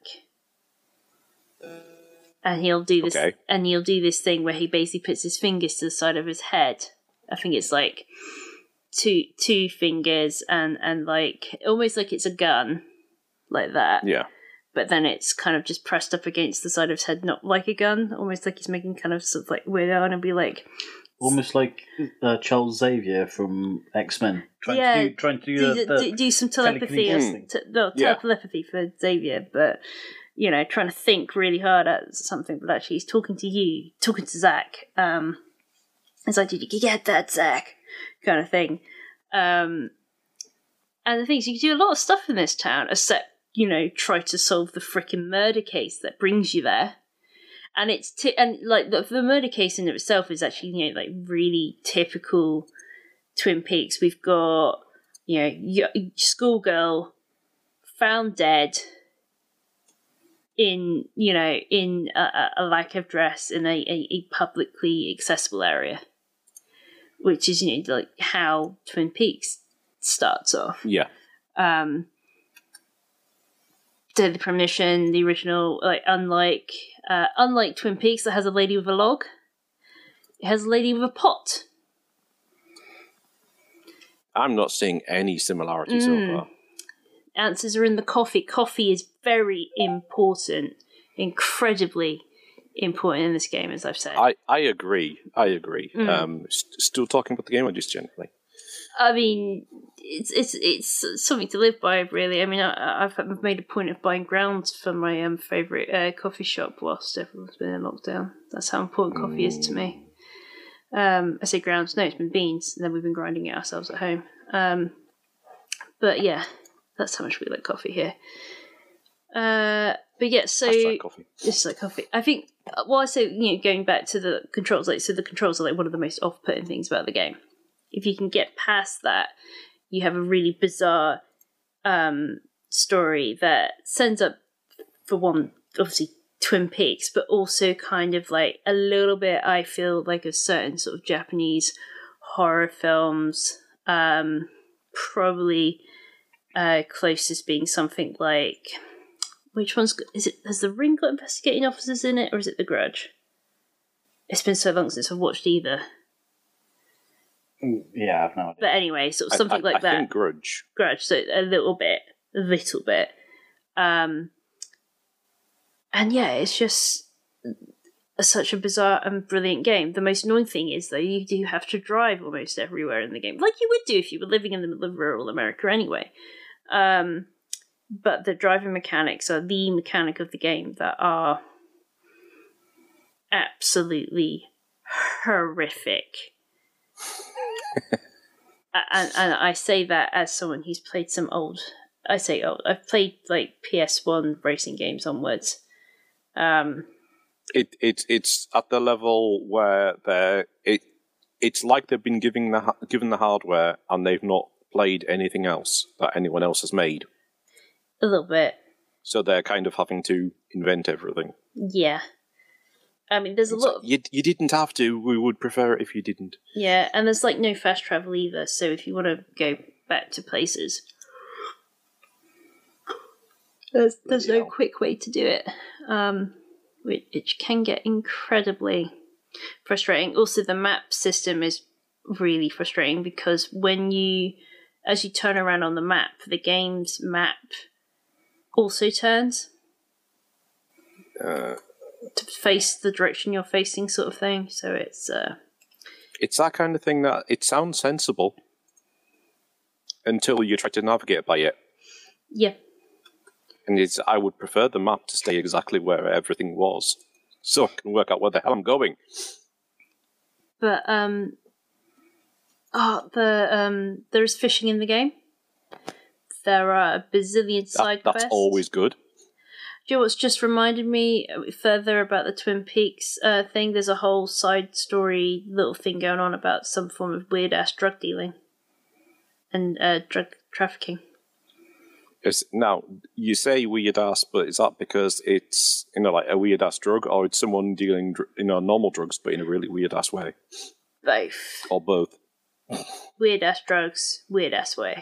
And he'll do this, and he'll do this thing where he basically puts his fingers to the side of his head. I think it's like two fingers and like almost like it's a gun, like that. Yeah. But then it's kind of just pressed up against the side of his head, not like a gun, almost like he's making kind of sort of like weird and be like. Almost like Charles Xavier from X-Men. Trying to do some telepathy telepathy for Xavier, but you know, trying to think really hard at something, but actually he's talking to you, talking to Zach. It's like, did you get that, Zach? Kind of thing. And the thing is, you can do a lot of stuff in this town, except, you know, try to solve the frickin' murder case that brings you there. And it's like the murder case in itself is actually, you know, like really typical Twin Peaks. We've got, you know, schoolgirl found dead in, you know, in a lack of dress in a publicly accessible area, which is, you know, like how Twin Peaks starts off. Yeah. Deadly Premonition, the original, like unlike Twin Peaks that has a lady with a log, it has a lady with a pot. I'm not seeing any similarities so far. Answers are in the coffee. Coffee is very important, incredibly important in this game, as I've said. I agree. Still talking about the game or just generally? I mean, it's something to live by, really. I mean, I've made a point of buying grounds for my favourite coffee shop whilst everyone's been in lockdown. That's how important coffee is to me. I say grounds, no, it's been beans, and then we've been grinding it ourselves at home. But yeah, that's how much we like coffee here. But yeah, so just like coffee. I think, well, I say, you know, going back to the controls, like, so the controls are like one of the most off-putting things about the game. If you can get past that, you have a really bizarre story that sends up, for one, obviously Twin Peaks, but also kind of like a little bit, I feel like, a certain sort of Japanese horror films. Probably closest being something like, which one's, is it, has The Ring got investigating officers in it, or is it The Grudge? It's been so long since I've watched either. Yeah, I've no idea. But anyway, sort of something like that. I think Grudge. So a little bit. And yeah, it's just such a bizarre and brilliant game. The most annoying thing is, though, you do have to drive almost everywhere in the game, like you would do if you were living in the middle of rural America anyway. But the driving mechanics are the mechanic of the game that are absolutely horrific. and I say that as someone who's played some old. I say old. I've played like PS1 racing games onwards. It's at the level where it's like they've been given the hardware and they've not played anything else that anyone else has made. A little bit. So they're kind of having to invent everything. Yeah. I mean, there's a lot of... You didn't have to. We would prefer it if you didn't. Yeah, and there's like no fast travel either, so if you want to go back to places, there's no quick way to do it, which can get incredibly frustrating. Also, the map system is really frustrating because as you turn around on the map, the game's map also turns to face the direction you're facing, sort of thing. So it's that kind of thing that it sounds sensible until you try to navigate by it. Yeah. And I would prefer the map to stay exactly where everything was, so I can work out where the hell I'm going. But there's fishing in the game. There are a bazillion side quests. That's always good. Do you know what's just reminded me further about the Twin Peaks thing? There's a whole side story little thing going on about some form of weird-ass drug dealing and drug trafficking. Now, you say weird-ass, but is that because it's like a weird-ass drug, or it's someone dealing normal drugs but in a really weird-ass way? Both. Or both. Weird-ass drugs, weird-ass way.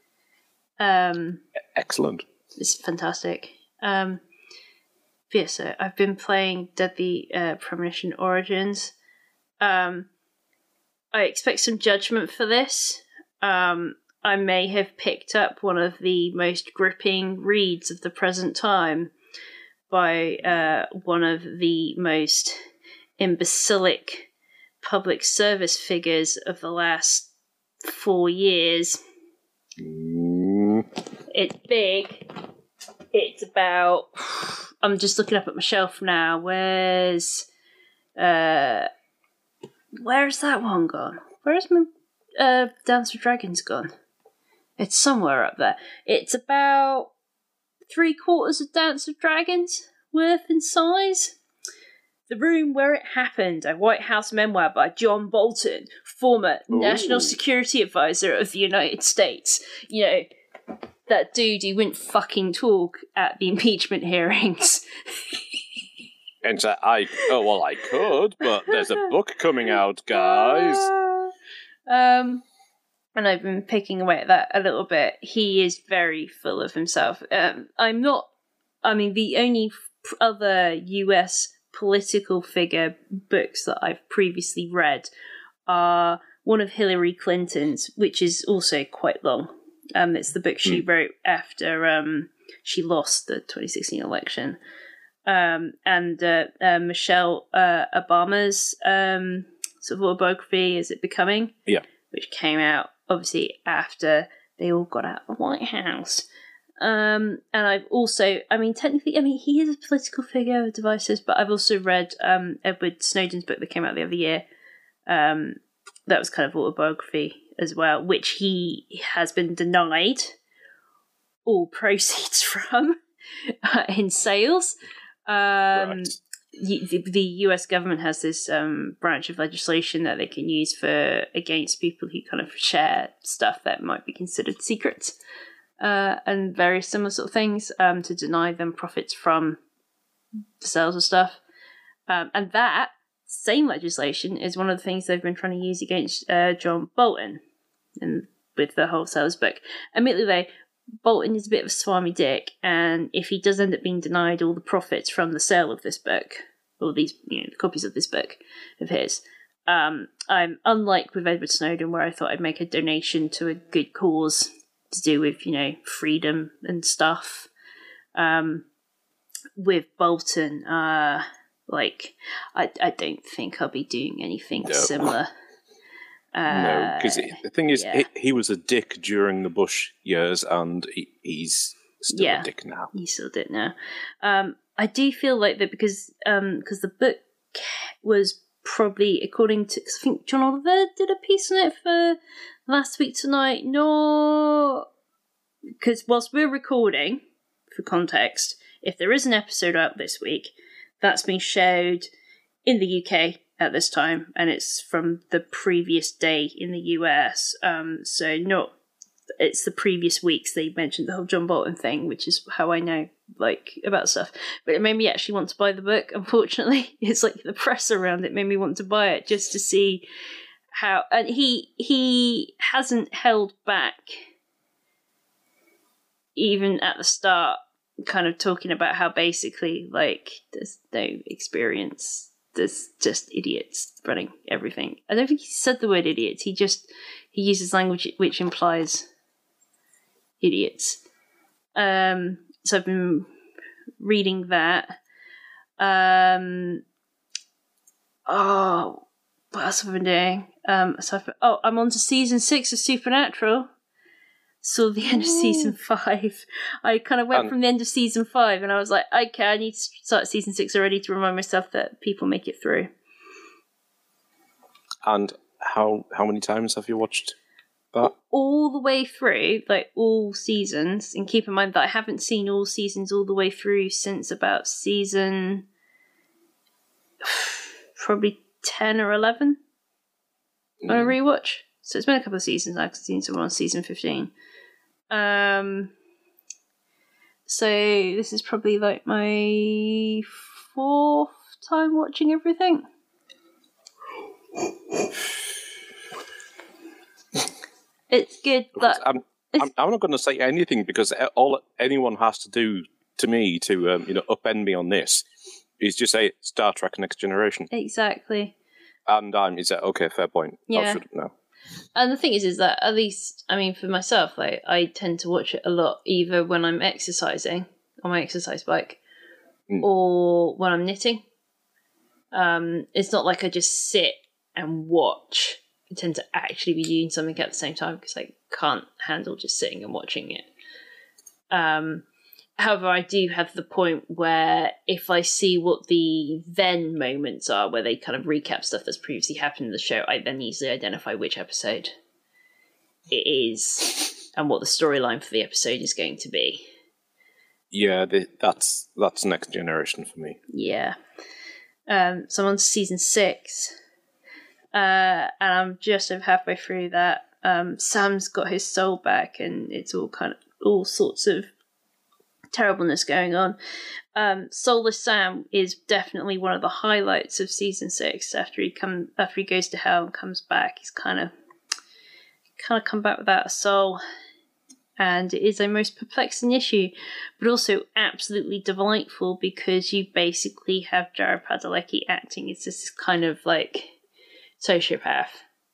Excellent. It's fantastic. Yeah, so I've been playing Deadly Premonition Origins. I expect some judgment for this. I may have picked up one of the most gripping reads of the present time by one of the most imbecilic public service figures of the last 4 years. It's big. It's about... I'm just looking up at my shelf now. Where's that one gone? Where's my Dance with Dragons gone? It's somewhere up there. It's about 3/4 of Dance with Dragons worth in size. The Room Where It Happened, a White House memoir by John Bolton, former National Security Advisor of the United States. You know, that dude who wouldn't fucking talk at the impeachment hearings. And so I could, but there's a book coming out, guys. And I've been picking away at that a little bit. He is very full of himself. The only other US political figure books that I've previously read are one of Hillary Clinton's, which is also quite long. It's the book she wrote after she lost the 2016 election. And Michelle Obama's sort of autobiography, Is It Becoming? Yeah. Which came out, obviously, after they all got out of the White House. And I've also, technically, he is a political figure of devices, but I've also read Edward Snowden's book that came out the other year. That was kind of autobiography as well, which he has been denied all proceeds from in sales. Right. The US government has this branch of legislation that they can use against people who kind of share stuff that might be considered secrets and various similar sort of things to deny them profits from the sales of stuff. And that same legislation is one of the things they've been trying to use against John Bolton and with the whole sales book. Admittedly, though, Bolton is a bit of a swami dick, and if he does end up being denied all the profits from the sale of this book, or these copies of this book of his, I'm unlike with Edward Snowden, where I thought I'd make a donation to a good cause to do with freedom and stuff. with Bolton, like I don't think I'll be doing anything similar. No, because the thing is, yeah. he was a dick during the Bush years, and he's still a dick now. He still did now. I do feel like that because the book was probably, according to, cause I think John Oliver did a piece on it for Last Week Tonight. No, because whilst we're recording, for context, if there is an episode out this week, that's been showed in the UK at this time, and it's from the previous day in the US. So not, it's the previous weeks they mentioned the whole John Bolton thing, which is how I know about stuff. But it made me actually want to buy the book. Unfortunately, it's like the press around it made me want to buy it just to see how. And he hasn't held back, even at the start, kind of talking about how basically there's no experience. There's just idiots running everything. I don't think he said the word idiots. He uses language which implies idiots. So I've been reading that. What else have I been doing? I'm on to season 6 of Supernatural. Saw the end of season 5. I kind of went from the end of season 5 and I was like, okay, I need to start season 6 already to remind myself that people make it through. And how many times have you watched that? All the way through, all seasons. And keep in mind that I haven't seen all seasons all the way through since about season probably 10 or 11 on a rewatch. So it's been a couple of seasons. I've seen someone on season 15. So this is probably my 4th time watching everything. It's good, but I'm not going to say anything because all anyone has to do to me to upend me on this is just say Star Trek Next Generation. Exactly. And is that okay? Fair point. Yeah. I shouldn't know. And the thing is that at least, I mean, for myself, I tend to watch it a lot, either when I'm exercising on my exercise bike or when I'm knitting. It's not like I just sit and watch. I tend to actually be doing something at the same time because I can't handle just sitting and watching it. However, I do have the point where if I see what the then moments are, where they kind of recap stuff that's previously happened in the show, I then easily identify which episode it is and what the storyline for the episode is going to be. Yeah, that's Next Generation for me. Yeah. So I'm on to season 6. And I'm just over halfway through that. Sam's got his soul back and it's all sorts of terribleness going on. Soulless Sam is definitely one of the highlights of season 6. After he goes to hell and comes back, he's kind of come back without a soul, and it is a most perplexing issue, but also absolutely delightful because you basically have Jared Padalecki acting as this kind of sociopath.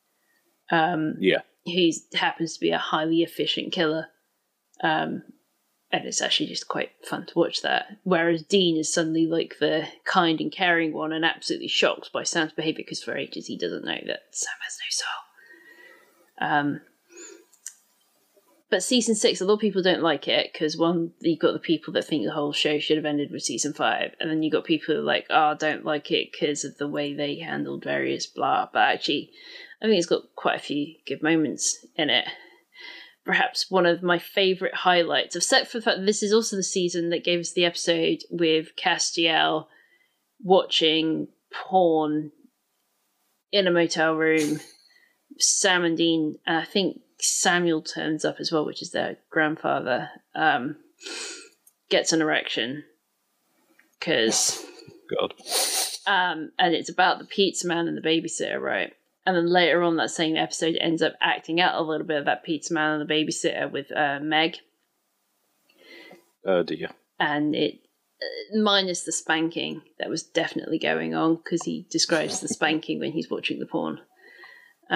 Who happens to be a highly efficient killer. And it's actually just quite fun to watch that. Whereas Dean is suddenly the kind and caring one and absolutely shocked by Sam's behaviour because for ages he doesn't know that Sam has no soul. But season 6, a lot of people don't like it because, one, you've got the people that think the whole show should have ended with season 5, and then you've got people who are don't like it because of the way they handled various blah. But actually, I think it's got quite a few good moments in it. Perhaps one of my favourite highlights, except for the fact that this is also the season that gave us the episode with Castiel watching porn in a motel room. Sam and Dean, and I think Samuel turns up as well, which is their grandfather, gets an erection. Because... God. And it's about the pizza man and the babysitter, right? And then later on that same episode ends up acting out a little bit of that pizza man and the babysitter with Meg. Dear. And it, minus the spanking that was definitely going on, because he describes the spanking when he's watching the porn.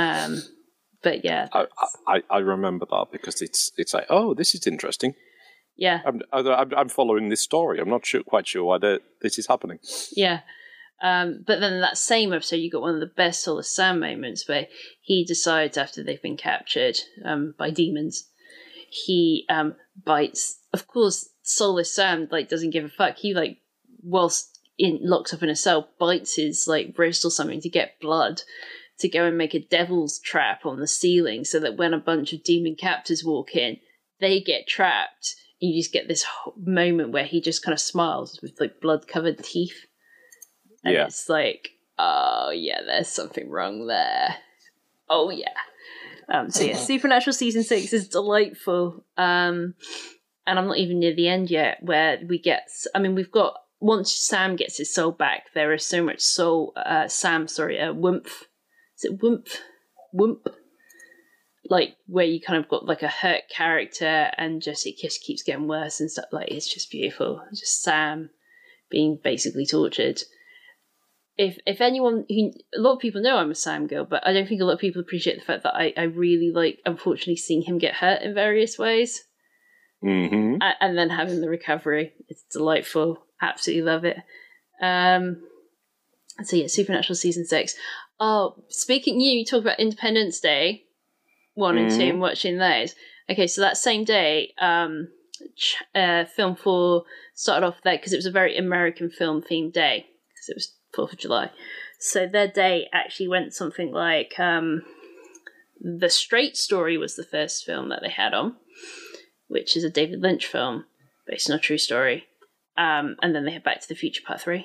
But yeah. I remember that because it's like, oh, this is interesting. Yeah. I'm following this story. I'm not quite sure why this is happening. Yeah. But then in that same episode, you got one of the best Soulless Sam moments where he decides after they've been captured by demons, he bites. Of course, Soulless Sam doesn't give a fuck. He whilst locked up in a cell, bites his wrist or something to get blood to go and make a devil's trap on the ceiling, so that when a bunch of demon captors walk in, they get trapped. And you just get this moment where he just kind of smiles with blood covered teeth. And it's oh yeah, there's something wrong there. Oh yeah. So yeah, Supernatural season 6 is delightful. And I'm not even near the end yet, where we've got, once Sam gets his soul back, there is so much soul, Wumph. Is it Wumph? Wump? Where you kind of got a hurt character and just it just keeps getting worse and stuff. It's just beautiful. It's just Sam being basically tortured. If anyone, a lot of people know I'm a Sam girl, but I don't think a lot of people appreciate the fact that I really unfortunately, seeing him get hurt in various ways. Mm-hmm. And then having the recovery. It's delightful. Absolutely love it. So yeah, Supernatural season 6. Oh, you talk about Independence Day 1 and 2 and watching those. Okay, so that same day, Film 4 started off there because it was a very American film themed day because it was 4th of July. So their day actually went something like The Straight Story was the first film that they had on, which is a David Lynch film based on a true story. And then they had Back to the Future Part 3.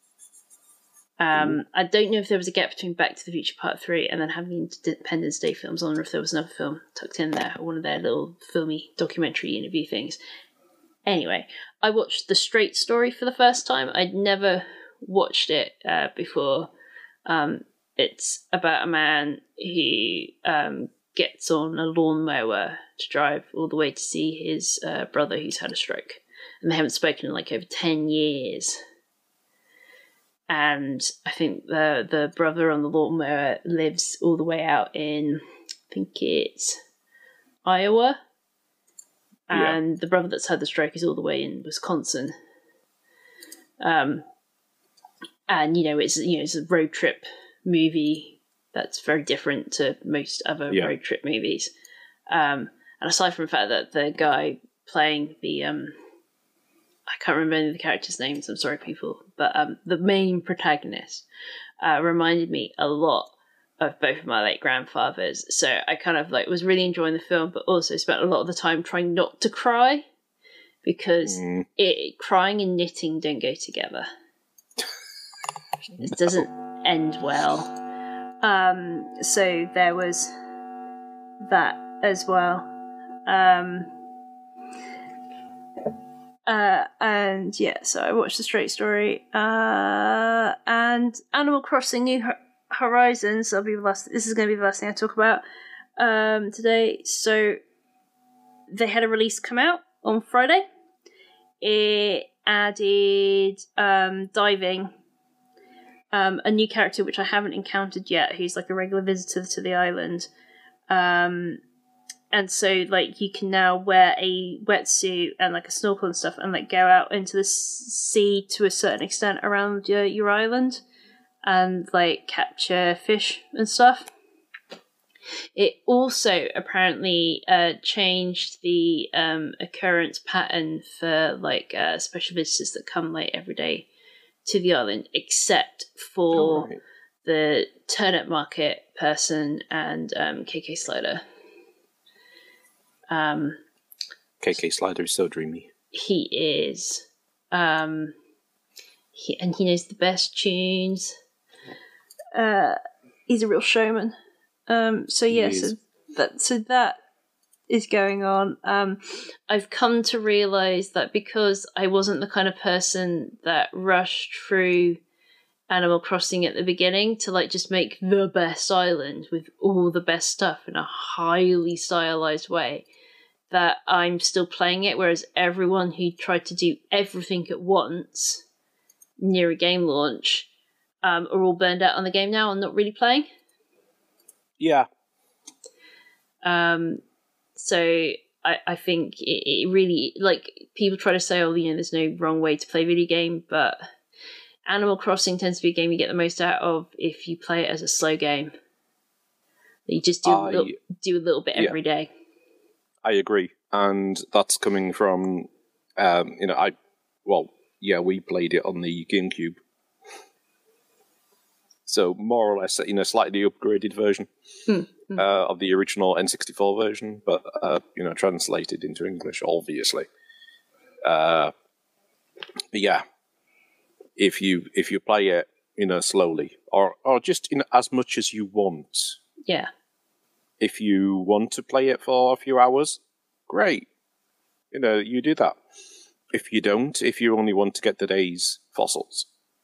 I don't know if there was a gap between Back to the Future Part 3 and then having the Independence Day films on, or if there was another film tucked in there, or one of their little filmy documentary interview things. Anyway, I watched The Straight Story for the first time. I'd never watched it before. It's about a man who gets on a lawnmower to drive all the way to see his brother who's had a stroke. And they haven't spoken in over 10 years. And I think the brother on the lawnmower lives all the way out in, I think it's Iowa. And the brother that's had the stroke is all the way in Wisconsin. And, it's a road trip movie that's very different to most other road trip movies. And aside from the fact that the guy playing the... I can't remember any of the characters' names, I'm sorry, people. But the main protagonist reminded me a lot of both of my late grandfathers. So I kind of was really enjoying the film, but also spent a lot of the time trying not to cry, because crying and knitting don't go together. It doesn't end well. So there was that as well. So I watched The Straight Story and Animal Crossing New Horizons. This is going to be the last thing I talk about today. So they had a release come out on Friday. It added diving, a new character which I haven't encountered yet, who's a regular visitor to the island. And so, you can now wear a wetsuit and, a snorkel and stuff and, go out into the sea to a certain extent around your island and, capture fish and stuff. It also apparently changed the occurrence pattern for, special visitors that come, every day to the island, except for the turnip market person and KK Slider. KK Slider is so dreamy. He is. He knows the best tunes. He's a real showman. So that is going on. I've come to realise that because I wasn't the kind of person that rushed through Animal Crossing at the beginning to just make the best island with all the best stuff in a highly stylized way, that I'm still playing it, whereas everyone who tried to do everything at once near a game launch are all burned out on the game now and not really playing. Yeah. So I think it really, like, people try to say, oh, there's no wrong way to play a video game, but Animal Crossing tends to be a game you get the most out of if you play it as a slow game. You just do a little bit every day. I agree, and that's coming from, we played it on the GameCube, so more or less, slightly upgraded version of the original N64 version, but translated into English, obviously. But yeah, if you play it, slowly, or just as much as you want. Yeah. If you want to play it for a few hours, great. You do that. If you don't, if you only want to get the day's fossils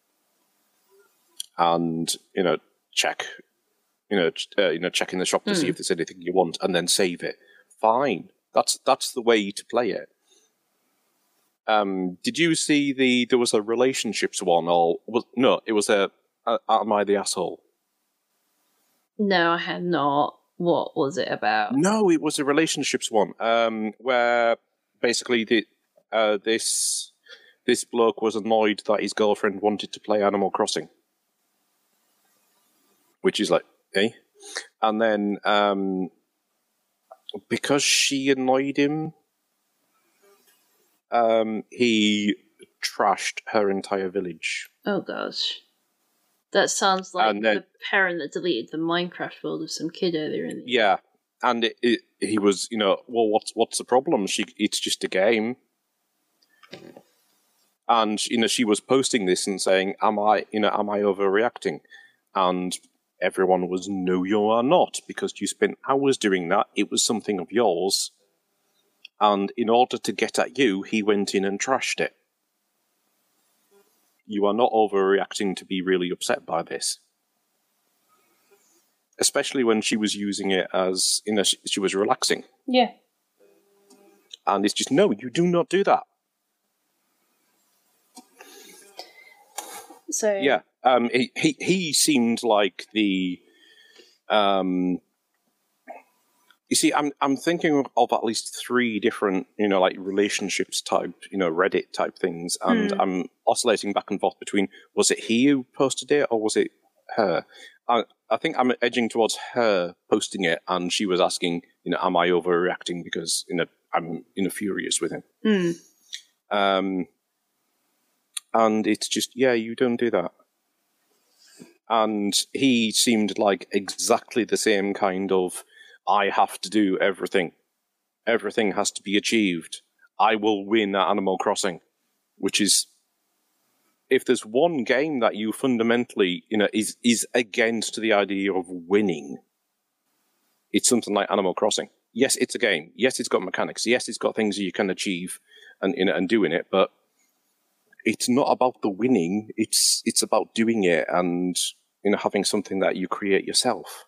and, check, check in the shop to see if there's anything you want and then save it, fine. That's the way to play it. Did you see there was a relationships one, it was Am I the Asshole? No, I had not. What was it about? No, it was a relationships one, where basically this bloke was annoyed that his girlfriend wanted to play Animal Crossing, which is like, eh? And then because she annoyed him, he trashed her entire village. Oh gosh. That sounds like the parent that deleted the Minecraft world of some kid earlier in the year. Yeah, and he was, what's the problem? It's just a game. And, she was posting this and saying, am I overreacting? And everyone was, no, you are not, because you spent hours doing that. It was something of yours. And in order to get at you, he went in and trashed it. You are not overreacting to be really upset by this. Especially when she was using it as, she was relaxing. Yeah. And it's just, no, you do not do that. So... Yeah. He seemed like the... You see, I'm thinking of at least 3 different, relationships type, Reddit type things, and I'm oscillating back and forth between, was it he who posted it, or was it her? I think I'm edging towards her posting it, and she was asking, am I overreacting because, I'm, furious with him. And it's just, yeah, you don't do that. And he seemed like exactly the same kind of, I have to do everything. Everything has to be achieved. I will win at Animal Crossing. Which is, if there's one game that you fundamentally, is against the idea of winning, it's something like Animal Crossing. Yes, it's a game. Yes, it's got mechanics. Yes, it's got things you can achieve and do in it, but it's not about the winning. It's about doing it and, having something that you create yourself.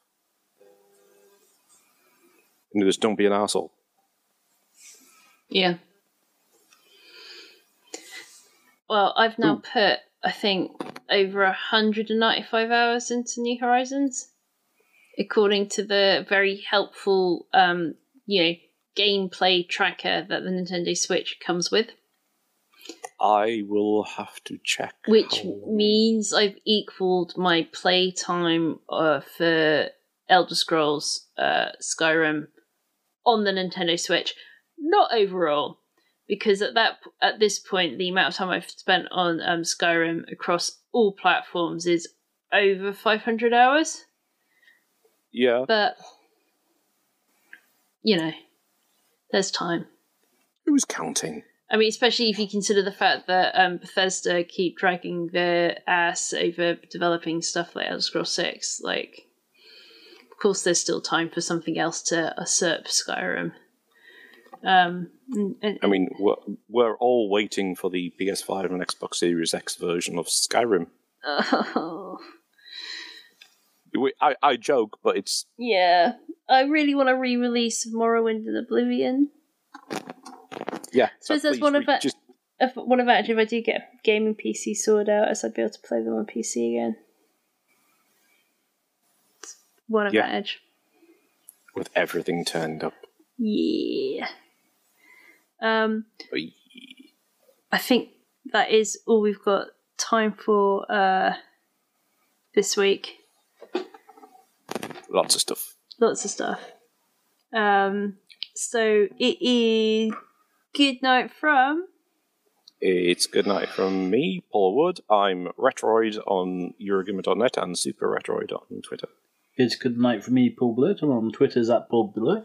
Just don't be an arsehole. Yeah. Well, I've now put, I think, over 195 hours into New Horizons, according to the very helpful, gameplay tracker that the Nintendo Switch comes with. I will have to check. Which means I've equaled my play time for Elder Scrolls Skyrim on the Nintendo Switch. Not overall, because at this point, the amount of time I've spent on Skyrim across all platforms is over 500 hours. Yeah. But, there's time. Who's counting? I mean, especially if you consider the fact that Bethesda keep dragging their ass over developing stuff like Elder Scrolls 6. Like, of course, there's still time for something else to usurp Skyrim. I mean, we're all waiting for the PS5 and Xbox Series X version of Skyrim. Oh. I joke, but it's... Yeah. I really want a re-release of Morrowind and Oblivion. Yeah. So there's one advantage if I do get a gaming PC sorted out, as I'd be able to play them on PC again. One advantage. With everything turned up. Yeah. I think that is all we've got time for this week. Lots of stuff. Lots of stuff. So it is good night from... It's good night from me, Paul Wood. I'm Retroid on Eurogamer.net and Super Retroid on Twitter. It's good night from me, Paul Blurt. I'm on Twitter's at Paul Blurt.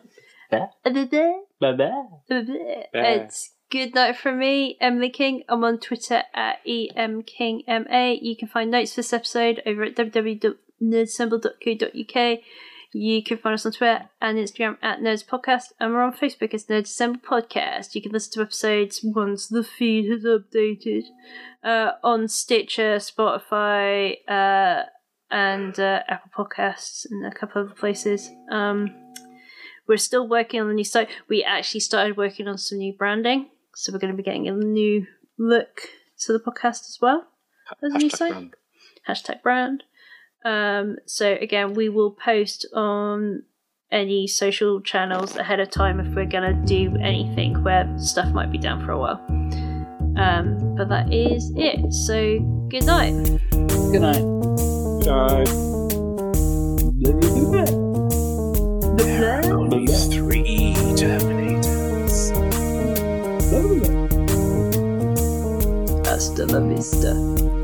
It's good night from me, Emily King. I'm on Twitter at EMKingMA. You can find notes for this episode over at www.nerdsassemble.co.uk. You can find us on Twitter and Instagram at Nerds Podcast, and we're on Facebook as Nerds Assemble Podcast. You can listen to episodes once the feed has updated on Stitcher, Spotify, and Apple Podcasts, and a couple of other places. We're still working on the new site. We actually started working on some new branding, so we're going to be getting a new look to the podcast as well. As a new site. Brand. #brand. So again, we will post on any social channels ahead of time if we're going to do anything where stuff might be down for a while. But that is it. So good night. Good night. Good night. There are only 3 Terminators. Hasta la vista.